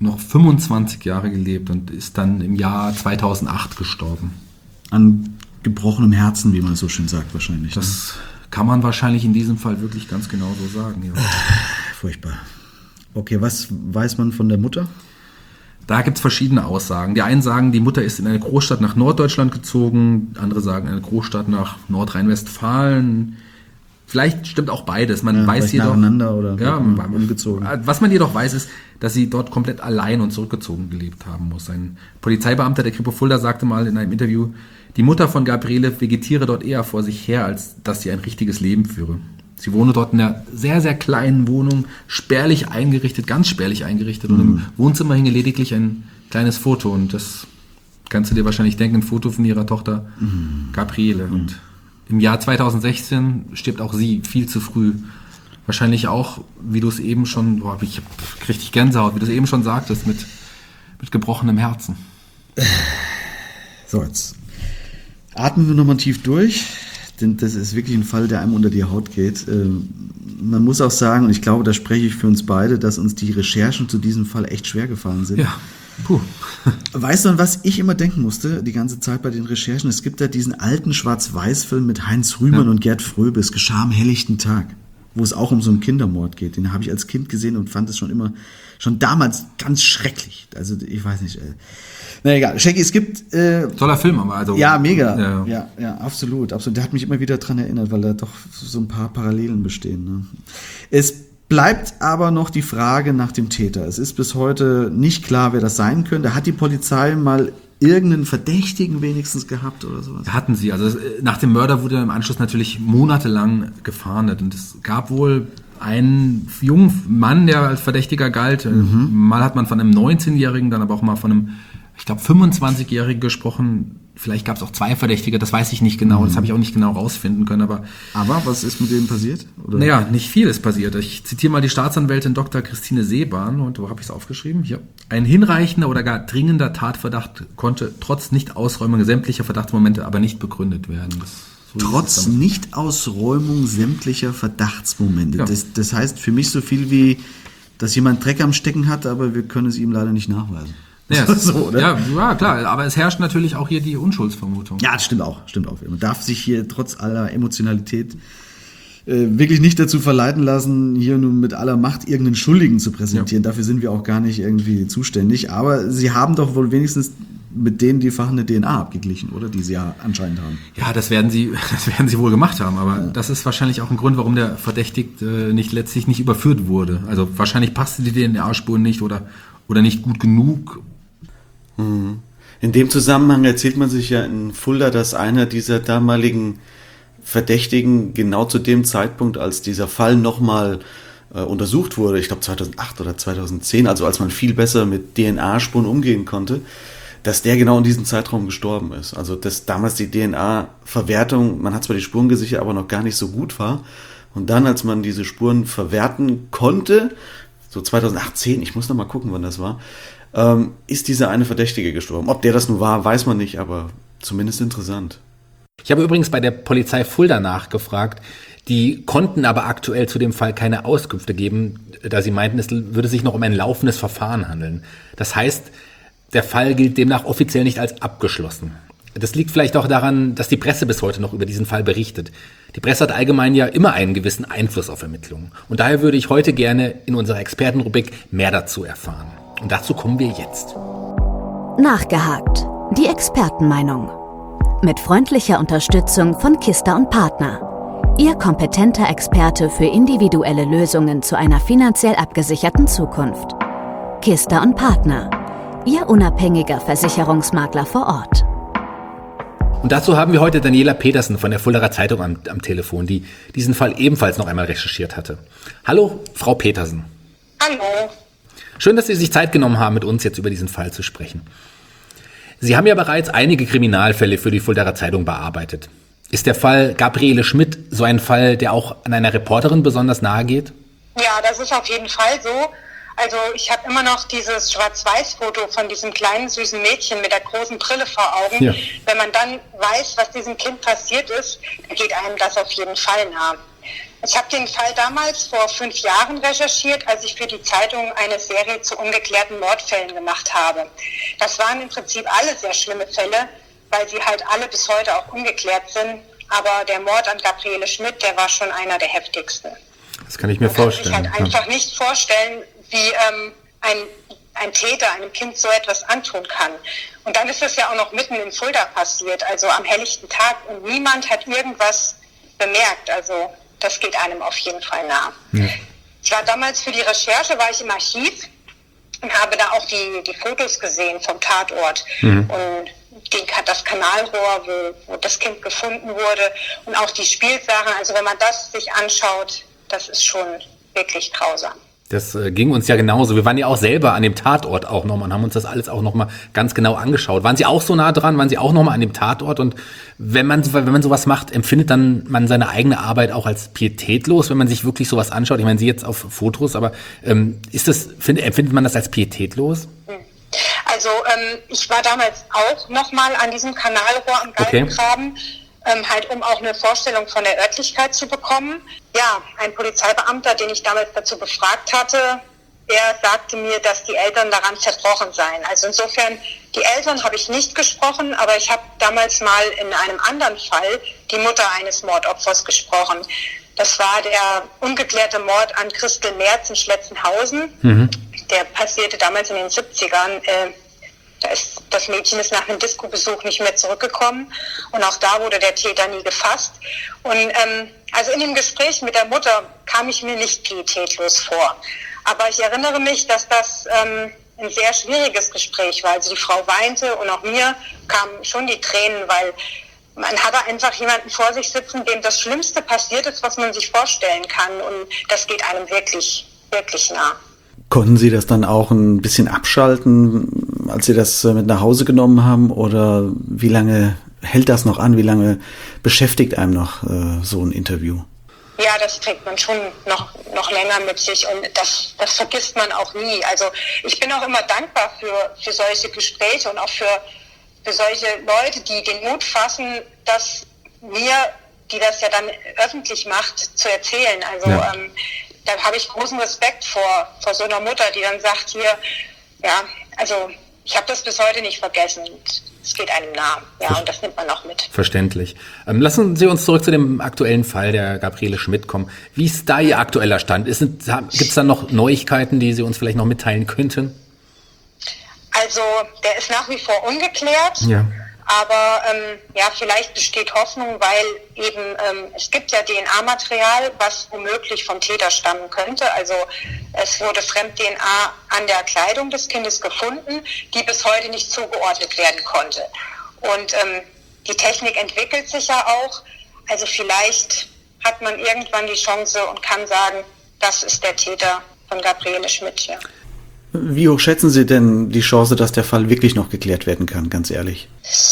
noch 25 Jahre gelebt und ist dann im Jahr 2008 gestorben. An gebrochenem Herzen, wie man so schön sagt wahrscheinlich. Das kann man wahrscheinlich in diesem Fall wirklich ganz genau so sagen. Ja. Furchtbar. Okay, was weiß man von der Mutter? Da gibt es verschiedene Aussagen. Die einen sagen, die Mutter ist in eine Großstadt nach Norddeutschland gezogen, andere sagen eine Großstadt nach Nordrhein-Westfalen. Vielleicht stimmt auch beides. Man weiß jedoch, nacheinander oder umgezogen. Was man jedoch weiß, ist, dass sie dort komplett allein und zurückgezogen gelebt haben muss. Ein Polizeibeamter der Kripo Fulda sagte mal in einem Interview, die Mutter von Gabriele vegetiere dort eher vor sich her, als dass sie ein richtiges Leben führe. Sie wohne dort in einer sehr, sehr kleinen Wohnung, spärlich eingerichtet, ganz spärlich eingerichtet. Und im Wohnzimmer hinge lediglich ein kleines Foto. Und das kannst du dir wahrscheinlich denken, ein Foto von ihrer Tochter Gabriele. Und im Jahr 2016 stirbt auch sie viel zu früh. Wahrscheinlich auch, wie du es eben schon, ich hab richtig Gänsehaut, wie du es eben schon sagtest, mit gebrochenem Herzen. So, jetzt atmen wir nochmal tief durch, denn das ist wirklich ein Fall, der einem unter die Haut geht. Man muss auch sagen, und ich glaube, da spreche ich für uns beide, dass uns die Recherchen zu diesem Fall echt schwer gefallen sind. Ja, puh. Weißt du, an was ich immer denken musste, die ganze Zeit bei den Recherchen? Es gibt ja diesen alten Schwarz-Weiß-Film mit Heinz Rühmann und Gerd Fröbe, Es geschah am helllichten Tag, wo es auch um so einen Kindermord geht. Den habe ich als Kind gesehen und fand es schon damals ganz schrecklich. Also ich weiß nicht. Na egal, Shaggy, es gibt... Toller Film, aber also... Ja, mega. Ja, absolut. Der hat mich immer wieder dran erinnert, weil da doch so ein paar Parallelen bestehen. Ne? Es bleibt aber noch die Frage nach dem Täter. Es ist bis heute nicht klar, wer das sein könnte. Hat die Polizei mal irgendeinen Verdächtigen wenigstens gehabt oder sowas? Hatten sie. Also nach dem Mörder wurde im Anschluss natürlich monatelang gefahndet. Und es gab wohl einen jungen Mann, der als Verdächtiger galt. Mal hat man von einem 19-Jährigen, dann aber auch mal von einem, ich glaube, 25-Jährigen gesprochen. Vielleicht gab es auch 2 Verdächtige, das weiß ich nicht genau, das habe ich auch nicht genau rausfinden können. Aber was ist mit denen passiert? Oder? Naja, nicht viel ist passiert. Ich zitiere mal die Staatsanwältin Dr. Christine Seebahn, und wo habe ich es aufgeschrieben? Hier. Ein hinreichender oder gar dringender Tatverdacht konnte trotz Nichtausräumung sämtlicher Verdachtsmomente aber nicht begründet werden. Trotz Nichtausräumung sämtlicher Verdachtsmomente. Ja. Das heißt für mich so viel wie, dass jemand Dreck am Stecken hat, aber wir können es ihm leider nicht nachweisen. Ja, so, oder? Ja, klar, aber es herrscht natürlich auch hier die Unschuldsvermutung. Ja, das stimmt auch. Man darf sich hier trotz aller Emotionalität wirklich nicht dazu verleiten lassen, hier nun mit aller Macht irgendeinen Schuldigen zu präsentieren. Ja. Dafür sind wir auch gar nicht irgendwie zuständig. Aber sie haben doch wohl wenigstens mit denen die fachende DNA abgeglichen, oder? Die sie ja anscheinend haben. Ja, das werden sie wohl gemacht haben. Aber das ist wahrscheinlich auch ein Grund, warum der Verdächtigte letztlich nicht überführt wurde. Also wahrscheinlich passte die DNA-Spur nicht oder nicht gut genug. In dem Zusammenhang erzählt man sich ja in Fulda, dass einer dieser damaligen Verdächtigen genau zu dem Zeitpunkt, als dieser Fall nochmal untersucht wurde, ich glaube 2008 oder 2010, also als man viel besser mit DNA-Spuren umgehen konnte, dass der genau in diesem Zeitraum gestorben ist. Also dass damals die DNA-Verwertung, man hat zwar die Spuren gesichert, aber noch gar nicht so gut war. Und dann, als man diese Spuren verwerten konnte, so 2018, ich muss noch mal gucken, wann das war, ist dieser eine Verdächtige gestorben. Ob der das nun war, weiß man nicht, aber zumindest interessant. Ich habe übrigens bei der Polizei Fulda nachgefragt. Die konnten aber aktuell zu dem Fall keine Auskünfte geben, da sie meinten, es würde sich noch um ein laufendes Verfahren handeln. Das heißt, der Fall gilt demnach offiziell nicht als abgeschlossen. Das liegt vielleicht auch daran, dass die Presse bis heute noch über diesen Fall berichtet. Die Presse hat allgemein ja immer einen gewissen Einfluss auf Ermittlungen. Und daher würde ich heute gerne in unserer Expertenrubrik mehr dazu erfahren. Und dazu kommen wir jetzt. Nachgehakt. Die Expertenmeinung. Mit freundlicher Unterstützung von Kista & Partner. Ihr kompetenter Experte für individuelle Lösungen zu einer finanziell abgesicherten Zukunft. Kista & Partner. Ihr unabhängiger Versicherungsmakler vor Ort. Und dazu haben wir heute Daniela Petersen von der Fuldaer Zeitung am Telefon, die diesen Fall ebenfalls noch einmal recherchiert hatte. Hallo, Frau Petersen. Hallo. Schön, dass Sie sich Zeit genommen haben, mit uns jetzt über diesen Fall zu sprechen. Sie haben ja bereits einige Kriminalfälle für die Fuldaer Zeitung bearbeitet. Ist der Fall Gabriele Schmidt so ein Fall, der auch an einer Reporterin besonders nahe geht? Ja, das ist auf jeden Fall so. Also ich habe immer noch dieses Schwarz-Weiß-Foto von diesem kleinen, süßen Mädchen mit der großen Brille vor Augen. Ja. Wenn man dann weiß, was diesem Kind passiert ist, dann geht einem das auf jeden Fall nah. Ich habe den Fall damals vor 5 Jahren recherchiert, als ich für die Zeitung eine Serie zu ungeklärten Mordfällen gemacht habe. Das waren im Prinzip alle sehr schlimme Fälle, weil sie halt alle bis heute auch ungeklärt sind. Aber der Mord an Gabriele Schmidt, der war schon einer der heftigsten. Das kann ich mir vorstellen. Man kann sich halt einfach nicht vorstellen, wie ein Täter einem Kind so etwas antun kann. Und dann ist es ja auch noch mitten in Fulda passiert, also am helllichten Tag. Und niemand hat irgendwas bemerkt. Also das geht einem auf jeden Fall nah. Ja. Ich war damals für die Recherche, war ich im Archiv und habe da auch die Fotos gesehen vom Tatort. Und das Kanalrohr, wo das Kind gefunden wurde und auch die Spielsachen. Also wenn man das sich anschaut, das ist schon wirklich grausam. Das ging uns ja genauso. Wir waren ja auch selber an dem Tatort auch nochmal und haben uns das alles auch nochmal ganz genau angeschaut. Waren Sie auch so nah dran? Waren Sie auch nochmal an dem Tatort? Und wenn man sowas macht, empfindet dann man seine eigene Arbeit auch als pietätlos, wenn man sich wirklich sowas anschaut? Ich meine, Sie jetzt auf Fotos, aber empfindet man das als pietätlos? Also ich war damals auch nochmal an diesem Kanalrohr am Galgengraben, halt um auch eine Vorstellung von der Örtlichkeit zu bekommen. Ja, ein Polizeibeamter, den ich damals dazu befragt hatte, der sagte mir, dass die Eltern daran zerbrochen seien. Also insofern, die Eltern habe ich nicht gesprochen, aber ich habe damals mal in einem anderen Fall die Mutter eines Mordopfers gesprochen. Das war der ungeklärte Mord an Christel Merz in Schletzenhausen. Der passierte damals in den 70ern. Das Mädchen ist nach einem Disco-Besuch nicht mehr zurückgekommen und auch da wurde der Täter nie gefasst. Und also in dem Gespräch mit der Mutter kam ich mir nicht pietätlos vor. Aber ich erinnere mich, dass das ein sehr schwieriges Gespräch war. Also die Frau weinte und auch mir kamen schon die Tränen, weil man hatte einfach jemanden vor sich sitzen, dem das Schlimmste passiert ist, was man sich vorstellen kann. Und das geht einem wirklich, wirklich nah. Konnten Sie das dann auch ein bisschen abschalten, als Sie das mit nach Hause genommen haben? Oder wie lange hält das noch an? Wie lange beschäftigt einem noch so ein Interview? Ja, das trägt man schon noch länger mit sich und das vergisst man auch nie. Also ich bin auch immer dankbar für solche Gespräche und auch für solche Leute, die den Mut fassen, das mir, die das ja dann öffentlich macht, zu erzählen. Also ja. Da habe ich großen Respekt vor so einer Mutter, die dann sagt, hier, ja, also ich habe das bis heute nicht vergessen. Es geht einem nah, ja, und das nimmt man auch mit. Verständlich. Lassen Sie uns zurück zu dem aktuellen Fall der Gabriele Schmidt kommen. Wie ist da Ihr aktueller Stand? Gibt es da noch Neuigkeiten, die Sie uns vielleicht noch mitteilen könnten? Also der ist nach wie vor ungeklärt. Ja. Aber ja, vielleicht besteht Hoffnung, weil eben es gibt ja DNA-Material, was womöglich vom Täter stammen könnte. Also es wurde Fremd-DNA an der Kleidung des Kindes gefunden, die bis heute nicht zugeordnet werden konnte. Und die Technik entwickelt sich ja auch. Also vielleicht hat man irgendwann die Chance und kann sagen, das ist der Täter von Gabriele Schmidt. Ja. Wie hoch schätzen Sie denn die Chance, dass der Fall wirklich noch geklärt werden kann, ganz ehrlich?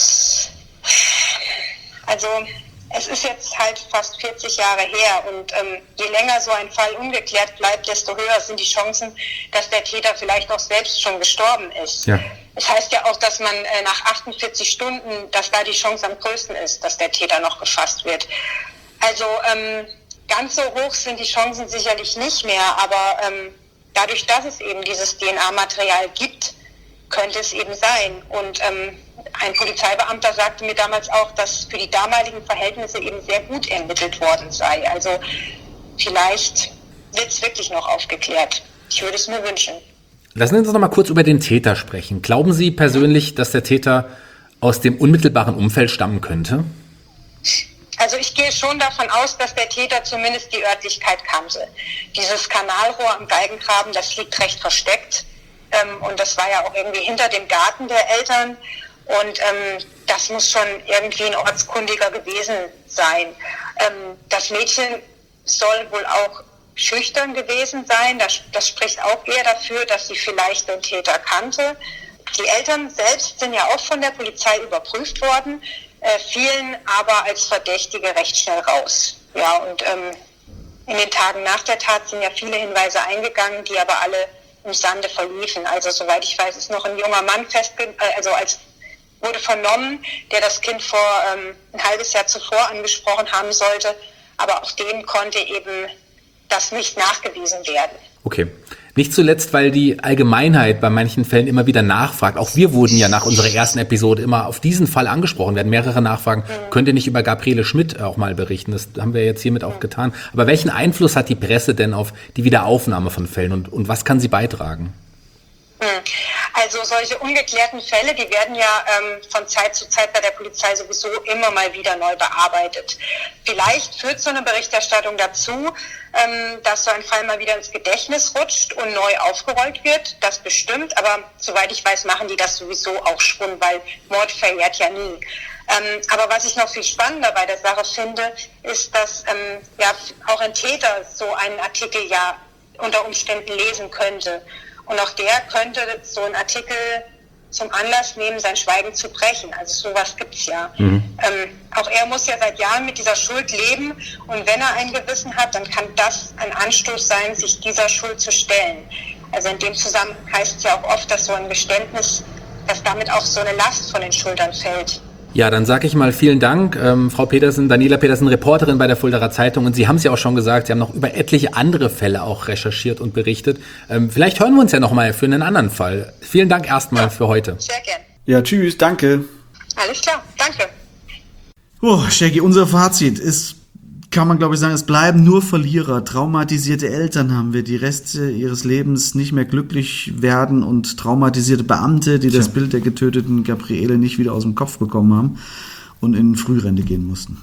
Also es ist jetzt halt fast 40 Jahre her und je länger so ein Fall ungeklärt bleibt, desto höher sind die Chancen, dass der Täter vielleicht auch selbst schon gestorben ist. Ja. Es heißt ja auch, dass man nach 48 Stunden, dass da die Chance am größten ist, dass der Täter noch gefasst wird. Also ganz so hoch sind die Chancen sicherlich nicht mehr, aber dadurch, dass es eben dieses DNA-Material gibt, könnte es eben sein. Und ein Polizeibeamter sagte mir damals auch, dass für die damaligen Verhältnisse eben sehr gut ermittelt worden sei. Also vielleicht wird es wirklich noch aufgeklärt. Ich würde es mir wünschen. Lassen Sie uns noch mal kurz über den Täter sprechen. Glauben Sie persönlich, dass der Täter aus dem unmittelbaren Umfeld stammen könnte? Also ich gehe schon davon aus, dass der Täter zumindest die Örtlichkeit kannte. Dieses Kanalrohr am Galgengraben, das liegt recht versteckt. Und das war ja auch irgendwie hinter dem Garten der Eltern. Und das muss schon irgendwie ein Ortskundiger gewesen sein. Das Mädchen soll wohl auch schüchtern gewesen sein. Das spricht auch eher dafür, dass sie vielleicht den Täter kannte. Die Eltern selbst sind ja auch von der Polizei überprüft worden, fielen aber als Verdächtige recht schnell raus. Ja, und in den Tagen nach der Tat sind ja viele Hinweise eingegangen, die aber alle im Sande verliefen. Also soweit ich weiß, ist noch ein junger Mann wurde vernommen, der das Kind vor ein halbes Jahr zuvor angesprochen haben sollte. aber auch dem konnte eben das nicht nachgewiesen werden. Okay. Nicht zuletzt, weil die Allgemeinheit bei manchen Fällen immer wieder nachfragt. Auch wir wurden ja nach unserer ersten Episode immer auf diesen Fall angesprochen. Wir hatten mehrere Nachfragen. Könnt ihr nicht über Gabriele Schmidt auch mal berichten? Das haben wir jetzt hiermit auch getan. Aber welchen Einfluss hat die Presse denn auf die Wiederaufnahme von Fällen und was kann sie beitragen? Also solche ungeklärten Fälle, die werden ja von Zeit zu Zeit bei der Polizei sowieso immer mal wieder neu bearbeitet. Vielleicht führt so eine Berichterstattung dazu, dass so ein Fall mal wieder ins Gedächtnis rutscht und neu aufgerollt wird. Das bestimmt, aber soweit ich weiß, machen die das sowieso auch schon, weil Mord verjährt ja nie. Aber was ich noch viel spannender bei der Sache finde, ist, dass auch ein Täter so einen Artikel ja unter Umständen lesen könnte. Und auch der könnte so einen Artikel zum Anlass nehmen, sein Schweigen zu brechen. Also sowas gibt's ja. Auch er muss ja seit Jahren mit dieser Schuld leben. Und wenn er ein Gewissen hat, dann kann das ein Anstoß sein, sich dieser Schuld zu stellen. Also in dem Zusammenhang heißt es ja auch oft, dass so ein Geständnis, dass damit auch so eine Last von den Schultern fällt. Ja, dann sage ich mal vielen Dank, Frau Petersen, Daniela Petersen, Reporterin bei der Fuldaer Zeitung. Und Sie haben es ja auch schon gesagt, Sie haben noch über etliche andere Fälle auch recherchiert und berichtet. Vielleicht hören wir uns ja noch mal für einen anderen Fall. Vielen Dank erstmal für heute. Sehr gern. Ja, tschüss, danke. Alles klar, danke. Shaggy, unser Fazit ist, kann man glaube ich sagen, es bleiben nur Verlierer. Traumatisierte Eltern haben wir, die Reste ihres Lebens nicht mehr glücklich werden und traumatisierte Beamte, die das Bild der getöteten Gabriele nicht wieder aus dem Kopf bekommen haben und in Frührente gehen mussten.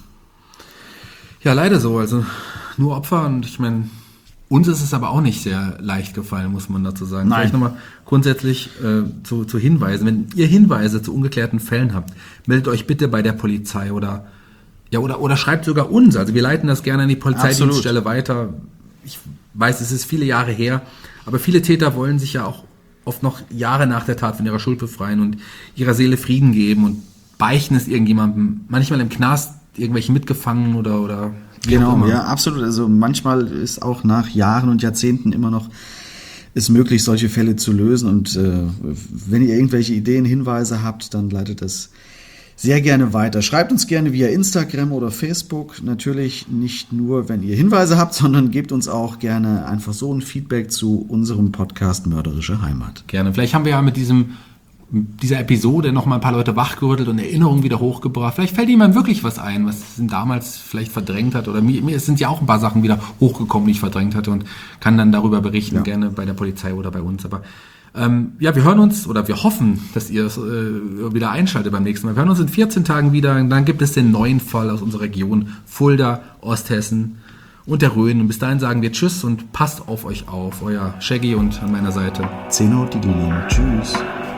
Ja, leider so. Also nur Opfer und ich meine, uns ist es aber auch nicht sehr leicht gefallen, muss man dazu sagen. Nein. Vielleicht nochmal grundsätzlich zu Hinweisen. Wenn ihr Hinweise zu ungeklärten Fällen habt, meldet euch bitte bei der Polizei oder schreibt sogar uns. Also wir leiten das gerne an die Polizeidienststelle weiter. Ich weiß, es ist viele Jahre her, aber viele Täter wollen sich ja auch oft noch Jahre nach der Tat von ihrer Schuld befreien und ihrer Seele Frieden geben und beichten es irgendjemandem, manchmal im Knast irgendwelchen Mitgefangenen oder wie auch immer. Ja, absolut. Also manchmal ist auch nach Jahren und Jahrzehnten immer noch ist möglich, solche Fälle zu lösen. Und wenn ihr irgendwelche Ideen, Hinweise habt, dann leitet das sehr gerne weiter. Schreibt uns gerne via Instagram oder Facebook. Natürlich nicht nur, wenn ihr Hinweise habt, sondern gebt uns auch gerne einfach so ein Feedback zu unserem Podcast Mörderische Heimat. Gerne. Vielleicht haben wir ja mit dieser Episode noch mal ein paar Leute wachgerüttelt und Erinnerungen wieder hochgebracht. Vielleicht fällt jemandem wirklich was ein, was es damals vielleicht verdrängt hat. Oder mir sind ja auch ein paar Sachen wieder hochgekommen, die ich verdrängt hatte und kann dann darüber berichten, gerne bei der Polizei oder bei uns. Aber wir hören uns oder wir hoffen, dass ihr es wieder einschaltet beim nächsten Mal. Wir hören uns in 14 Tagen wieder. Und dann gibt es den neuen Fall aus unserer Region, Fulda, Osthessen und der Rhön. Und bis dahin sagen wir Tschüss und passt auf euch auf. Euer Shaggy und an meiner Seite Zeno Diglin. Tschüss.